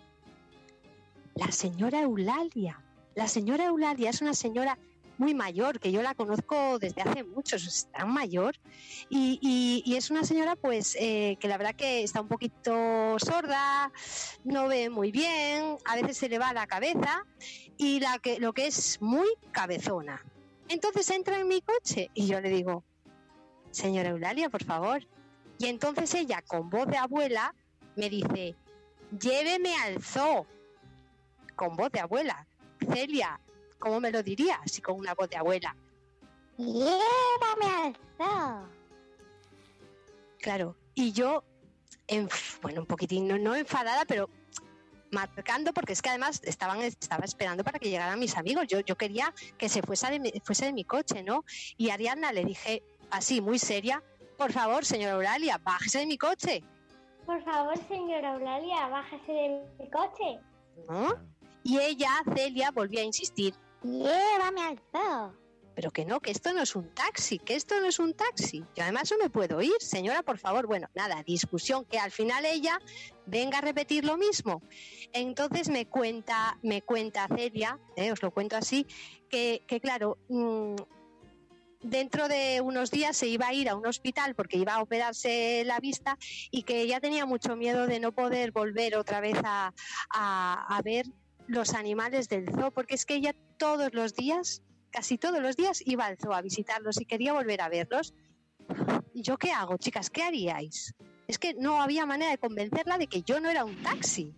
la señora Eulalia. La señora Eulalia es una señora muy mayor, que yo la conozco desde hace mucho, es tan mayor, y, y, y es una señora pues eh, que la verdad que está un poquito sorda, no ve muy bien, a veces se le va la cabeza, y la que, lo que es muy cabezona. Entonces entra en mi coche y yo le digo, señora Eulalia, por favor. Y entonces ella, con voz de abuela, me dice, lléveme al zoo. Con voz de abuela. Celia, ¿cómo me lo diría si con una voz de abuela? Llévame al zoo. Claro, y yo, enf- bueno, un poquitín, no, no enfadada, pero marcando, porque es que además estaban, estaba esperando para que llegaran mis amigos. Yo, yo quería que se fuese de, mi, fuese de mi coche, ¿no? Y a Ariadna le dije, así, muy seria, por favor, señora Eulalia, bájese de mi coche. Por favor, señora Eulalia, bájese de mi coche. ¿No? Y ella, Celia, volvió a insistir. Llévame al zoo. Pero que no, que esto no es un taxi, que esto no es un taxi. Yo además no me puedo ir, señora, por favor. Bueno, nada, discusión, que al final ella venga a repetir lo mismo. Entonces me cuenta, me cuenta Celia, eh, os lo cuento así, que, que claro... Mmm, dentro de unos días se iba a ir a un hospital porque iba a operarse la vista y que ella tenía mucho miedo de no poder volver otra vez a, a, a ver los animales del zoo, porque es que ella todos los días, casi todos los días, iba al zoo a visitarlos y quería volver a verlos. ¿Yo qué hago, chicas? ¿Qué haríais? Es que no había manera de convencerla de que yo no era un taxi.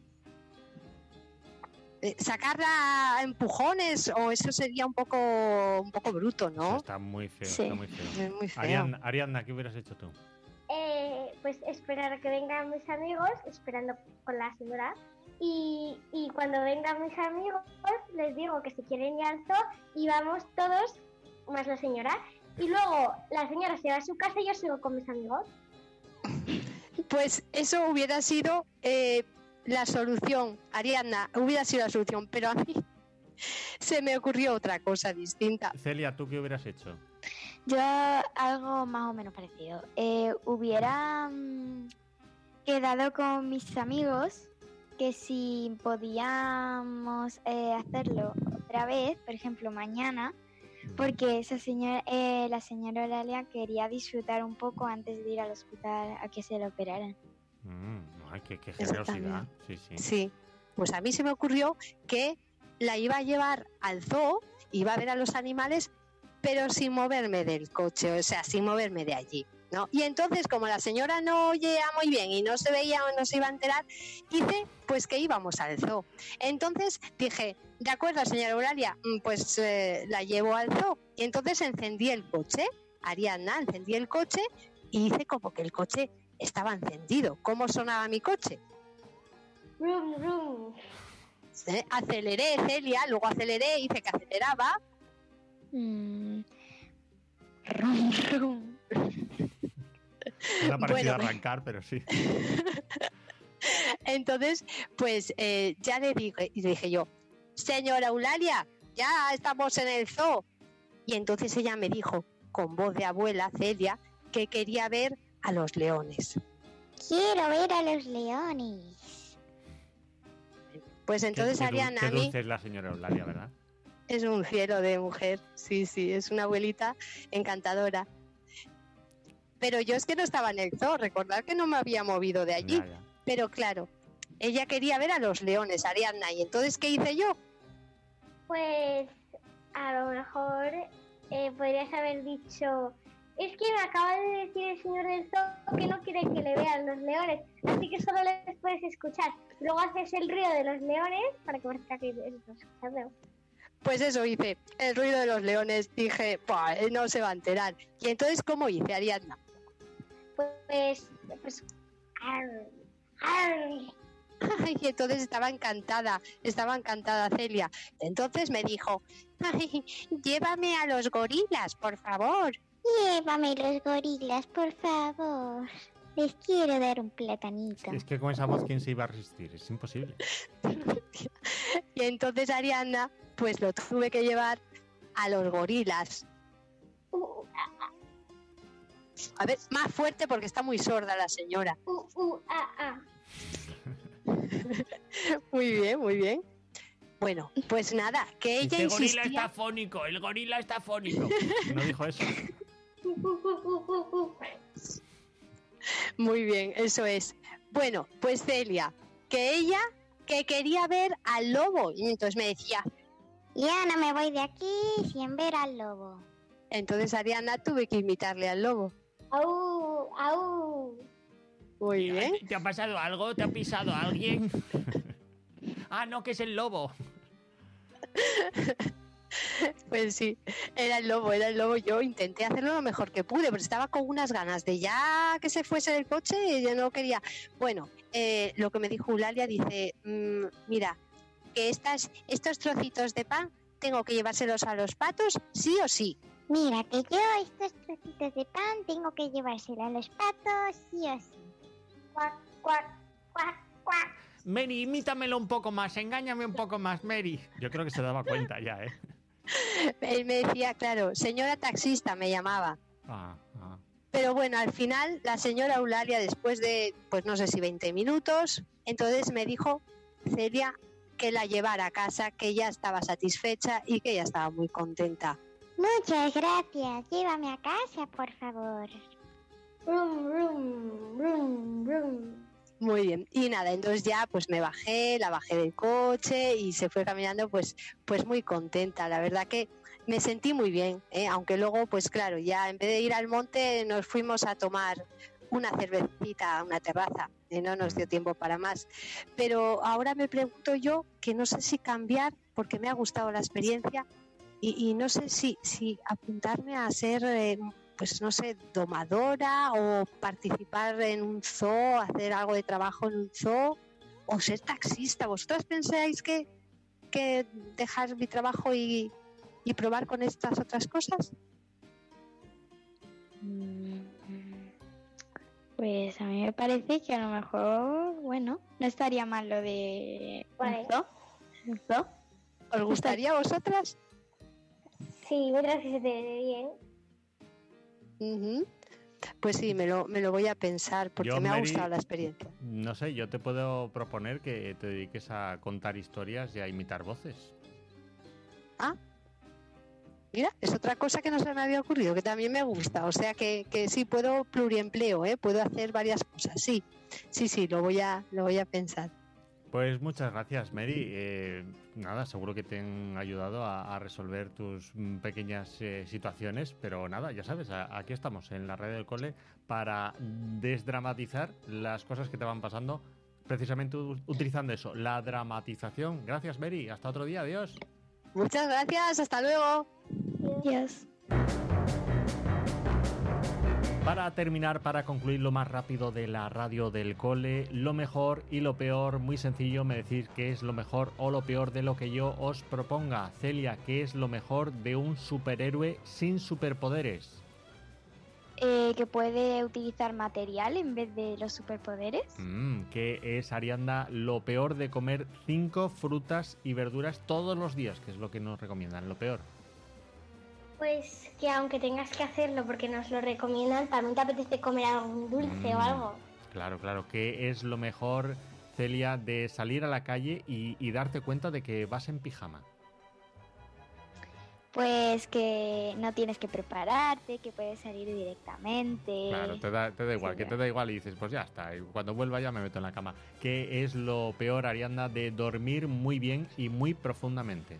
Sacarla a empujones o eso sería un poco un poco bruto, ¿no? Eso está muy feo, sí, está muy feo. Es muy feo. Ariadna, Ariadna, ¿qué hubieras hecho tú? Eh, pues esperar a que vengan mis amigos, esperando con la señora. Y, y cuando vengan mis amigos, les digo que si quieren ir al zoo y vamos todos, más la señora. Y luego la señora se va a su casa y yo sigo con mis amigos. Pues eso hubiera sido... Eh, la solución, Ariadna, hubiera sido la solución, pero a mí se me ocurrió otra cosa distinta. Celia, ¿tú qué hubieras hecho? Yo algo más o menos parecido. Eh, hubiera mm, quedado con mis amigos que si podíamos eh, hacerlo otra vez, por ejemplo mañana, porque esa señora, eh, la señora Eulalia quería disfrutar un poco antes de ir al hospital a que se lo operaran. Mm, ay, qué, qué generosidad. Sí, sí. Sí, pues a mí se me ocurrió que la iba a llevar al zoo, iba a ver a los animales, pero sin moverme del coche, o sea, sin moverme de allí, ¿no? Y entonces, como la señora no oía muy bien y no se veía o no se iba a enterar, hice pues que íbamos al zoo. Entonces dije, de acuerdo, señora Eulalia, pues eh, la llevo al zoo. Y entonces encendí el coche, Ariadna, encendí el coche y hice como que el coche estaba encendido. ¿Cómo sonaba mi coche? Rum, rum. ¿Eh? Aceleré, Celia, luego aceleré, hice que aceleraba. Mm. Rum, rum. No ha parecido bueno, arrancar, pero sí. Entonces, pues eh, ya le dije, y le dije yo, señora Eulalia, ya estamos en el zoo. Y entonces ella me dijo, con voz de abuela, Celia, que quería ver a los leones. Quiero ver a los leones. Pues entonces Qué- qué dul- Ariana qué a mí dulce es la señora Eulalia, ¿verdad? es un cielo de mujer, sí, sí, es una abuelita encantadora. Pero yo es que no estaba en el zoo, recordad que no me había movido de allí. Ya, ya. Pero claro, ella quería ver a los leones, Ariadna, y entonces ¿qué hice yo? Pues a lo mejor eh, podrías haber dicho, es que me acaba de decir el señor del zoo que no quiere que le vean los leones, así que solo les puedes escuchar. Luego haces el ruido de los leones para que parezca que estás escuchando. Pues eso hice, el ruido de los leones, dije, "Buah, él no se va a enterar". Y entonces, ¿cómo hice, Ariadna? Pues, pues, arr, arr. Y entonces estaba encantada, estaba encantada Celia. Entonces me dijo, "Ay, llévame a los gorilas, por favor". Llévame los gorilas, por favor. Les quiero dar un platanito. Es que con esa voz, ¿quién se iba a resistir? Es imposible. Y entonces Ariadna, pues lo tuve que llevar a los gorilas. Uh, A ver, más fuerte porque está muy sorda la señora. uh, uh, ah, ah. Muy bien, muy bien. Bueno, pues nada, que ella Este gorila insistía... está fónico, el gorila está fónico. No dijo eso. Muy bien, eso es. Bueno, pues Celia, que ella que quería ver al lobo. Y entonces me decía, Ya no me voy de aquí sin ver al lobo. entonces Ariana tuve que imitarle al lobo. Au, au. Muy bien. ¿Te ha pasado algo? ¿Te ha pisado alguien? Ah, no, que es el lobo. Pues sí, era el lobo, era el lobo. Yo intenté hacerlo lo mejor que pude, pero estaba con unas ganas de ya que se fuese del coche y yo no quería. Bueno, eh, lo que me dijo Eulalia dice, mmm, mira, que estas, estos trocitos de pan tengo que llevárselos a los patos sí o sí. Mira, que yo estos trocitos de pan tengo que llevárselo a los patos sí o sí. Cuac, cuac, cuac, cuac. Mary, imítamelo un poco más, engáñame un poco más, Mary. Yo creo que se daba cuenta ya, ¿eh? Él me decía, claro, señora taxista me llamaba. Ah, ah. Pero bueno, al final la señora Eulalia, después de, pues no sé si veinte minutos, entonces me dijo, Celia, que la llevara a casa, que ya estaba satisfecha y que ya estaba muy contenta. Muchas gracias. Llévame a casa, por favor. Brum, brum, brum, brum. Muy bien, y nada, entonces ya pues me bajé, la bajé del coche y se fue caminando pues, pues muy contenta. La verdad que me sentí muy bien, ¿eh? Aunque luego pues claro, ya en vez de ir al monte nos fuimos a tomar una cervecita a una terraza, y no nos dio tiempo para más. Pero ahora me pregunto yo que no sé si cambiar, porque me ha gustado la experiencia, y, y no sé si, si apuntarme a ser... Eh, pues no sé, domadora o participar en un zoo, hacer algo de trabajo en un zoo o ser taxista. ¿Vosotras pensáis que, que dejar mi trabajo y, y probar con estas otras cosas? Pues a mí me parece que a lo mejor, bueno, no estaría mal lo de un zoo. ¿Un zoo? ¿Os gustaría a vosotras? Sí, mientras que se te ve bien. Uh-huh. Pues sí, me lo, me lo voy a pensar porque Yo, me ha Mary, gustado la experiencia. No sé, yo te puedo proponer que te dediques a contar historias y a imitar voces. Ah, mira, es otra cosa que no se me había ocurrido, que también me gusta. O sea que, que sí, puedo pluriempleo, ¿eh? Puedo hacer varias cosas, sí. Sí, sí, lo voy a, lo voy a pensar. Pues muchas gracias, Mary. Eh, nada, seguro que te han ayudado a, a resolver tus mm, pequeñas eh, situaciones, pero nada, ya sabes, a, aquí estamos en la radio del cole para desdramatizar las cosas que te van pasando, precisamente u- utilizando eso, la dramatización. Gracias, Mary. Hasta otro día. Adiós. Muchas gracias, hasta luego. Adiós. Para terminar, para concluir lo más rápido de la radio del cole, lo mejor y lo peor, muy sencillo, me decís qué es lo mejor o lo peor de lo que yo os proponga. Celia, ¿qué es lo mejor de un superhéroe sin superpoderes? eh, que puede utilizar material en vez de los superpoderes. Mm, ¿Qué es, Ariadna, lo peor de comer cinco frutas y verduras todos los días? ¿Qué es lo que nos recomiendan? Lo peor. Pues que aunque tengas que hacerlo porque nos lo recomiendan, también te apetece comer algún dulce Mm, o algo. Claro, claro. ¿Qué es lo mejor, Celia, de salir a la calle y, y darte cuenta de que vas en pijama? Pues que no tienes que prepararte, que puedes salir directamente. Claro, te da, te da igual, que te da igual y dices, pues ya está, y cuando vuelva ya me meto en la cama. ¿Qué es lo peor, Ariadna, de dormir muy bien y muy profundamente?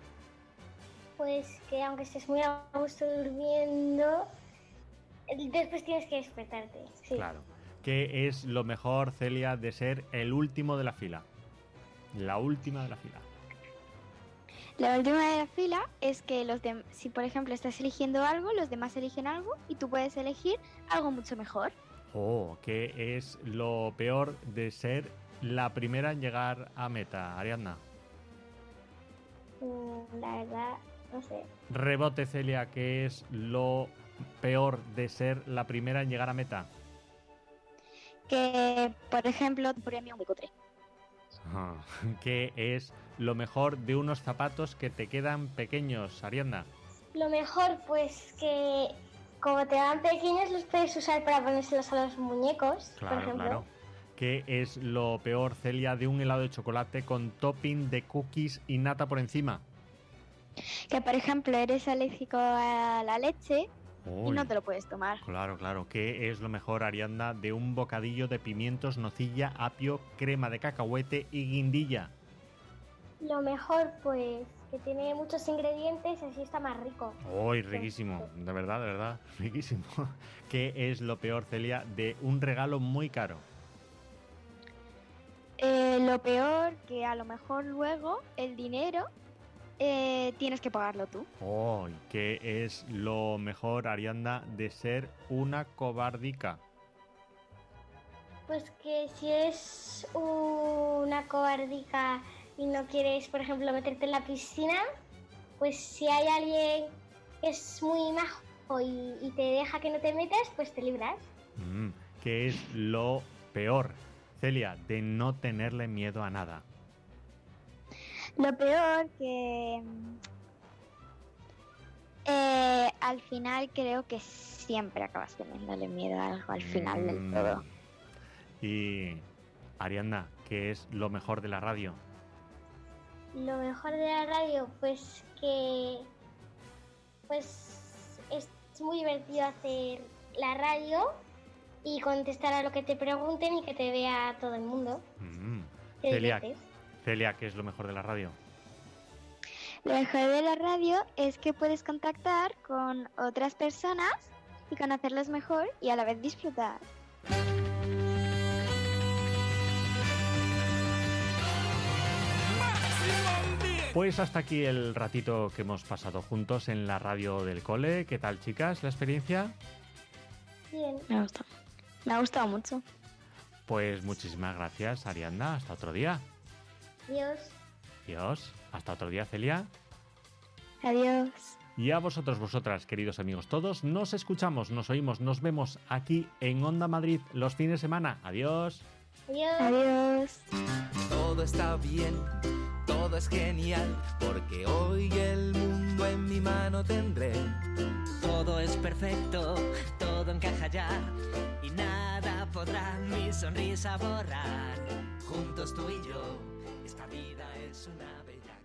Pues que aunque estés muy a gusto durmiendo, después tienes que despertarte. Sí. Claro. ¿Qué es lo mejor, Celia, de ser el último de la fila? La última de la fila. La última de la fila es que los de, si por ejemplo estás eligiendo algo, los demás eligen algo y tú puedes elegir algo mucho mejor. Oh, ¿qué es lo peor de ser la primera en llegar a meta, Ariadna? Mm, La verdad, no sé. Rebote, Celia, ¿qué es lo peor de ser la primera en llegar a meta? Que, por ejemplo, por mí un bicotre. Ah, ¿qué es lo mejor de unos zapatos que te quedan pequeños, Ariadna? Lo mejor, pues que como te dan pequeños, los puedes usar para ponérselos a los muñecos, por Claro, ejemplo. claro. ¿Qué es lo peor, Celia, de un helado de chocolate con topping de cookies y nata por encima? Que, por ejemplo, eres alérgico a la leche y Uy. no te lo puedes tomar. Claro, claro. ¿Qué es lo mejor, Ariadna, de un bocadillo de pimientos, nocilla, apio, crema de cacahuete y guindilla? Lo mejor, pues que tiene muchos ingredientes, así está más rico. ¡Uy, riquísimo! De verdad, de verdad, riquísimo. ¿Qué es lo peor, Celia, de un regalo muy caro? Eh, lo peor, que a lo mejor luego el dinero eh, tienes que pagarlo tú. ¡Uy! ¿Qué es lo mejor, Ariadna, de ser una cobardica? Pues que si es una cobardica y no quieres, por ejemplo, meterte en la piscina, pues si hay alguien que es muy majo y, y te deja que no te metas, pues te libras. Mm, ¿Qué es lo peor, Celia, de no tenerle miedo a nada? Lo peor que eh, al final creo que siempre acabas teniéndole miedo a algo al final del Mm. todo. Y, Ariadna, ¿qué es lo mejor de la radio? Lo mejor de la radio, pues que pues es muy divertido hacer la radio y contestar a lo que te pregunten y que te vea todo el mundo. Mm. Te Celia, diviertes. Celia, ¿qué es lo mejor de la radio? Lo mejor de la radio es que puedes contactar con otras personas y conocerlas mejor y a la vez disfrutar. Pues hasta aquí el ratito que hemos pasado juntos en la radio del cole. ¿Qué tal, chicas, la experiencia? Bien. Me ha gustado. Me ha gustado mucho. Pues muchísimas gracias, Ariadna. Hasta otro día. Adiós. Adiós. Hasta otro día, Celia. Adiós. Y a vosotros, vosotras, queridos amigos todos, nos escuchamos, nos oímos, nos vemos aquí en Onda Madrid los fines de semana. Adiós. Adiós. Adiós. Todo está bien, todo es genial, porque hoy el mundo en mi mano tendré. Todo es perfecto, todo encaja ya, y nada podrá mi sonrisa borrar. Juntos tú y yo, esta vida es una bella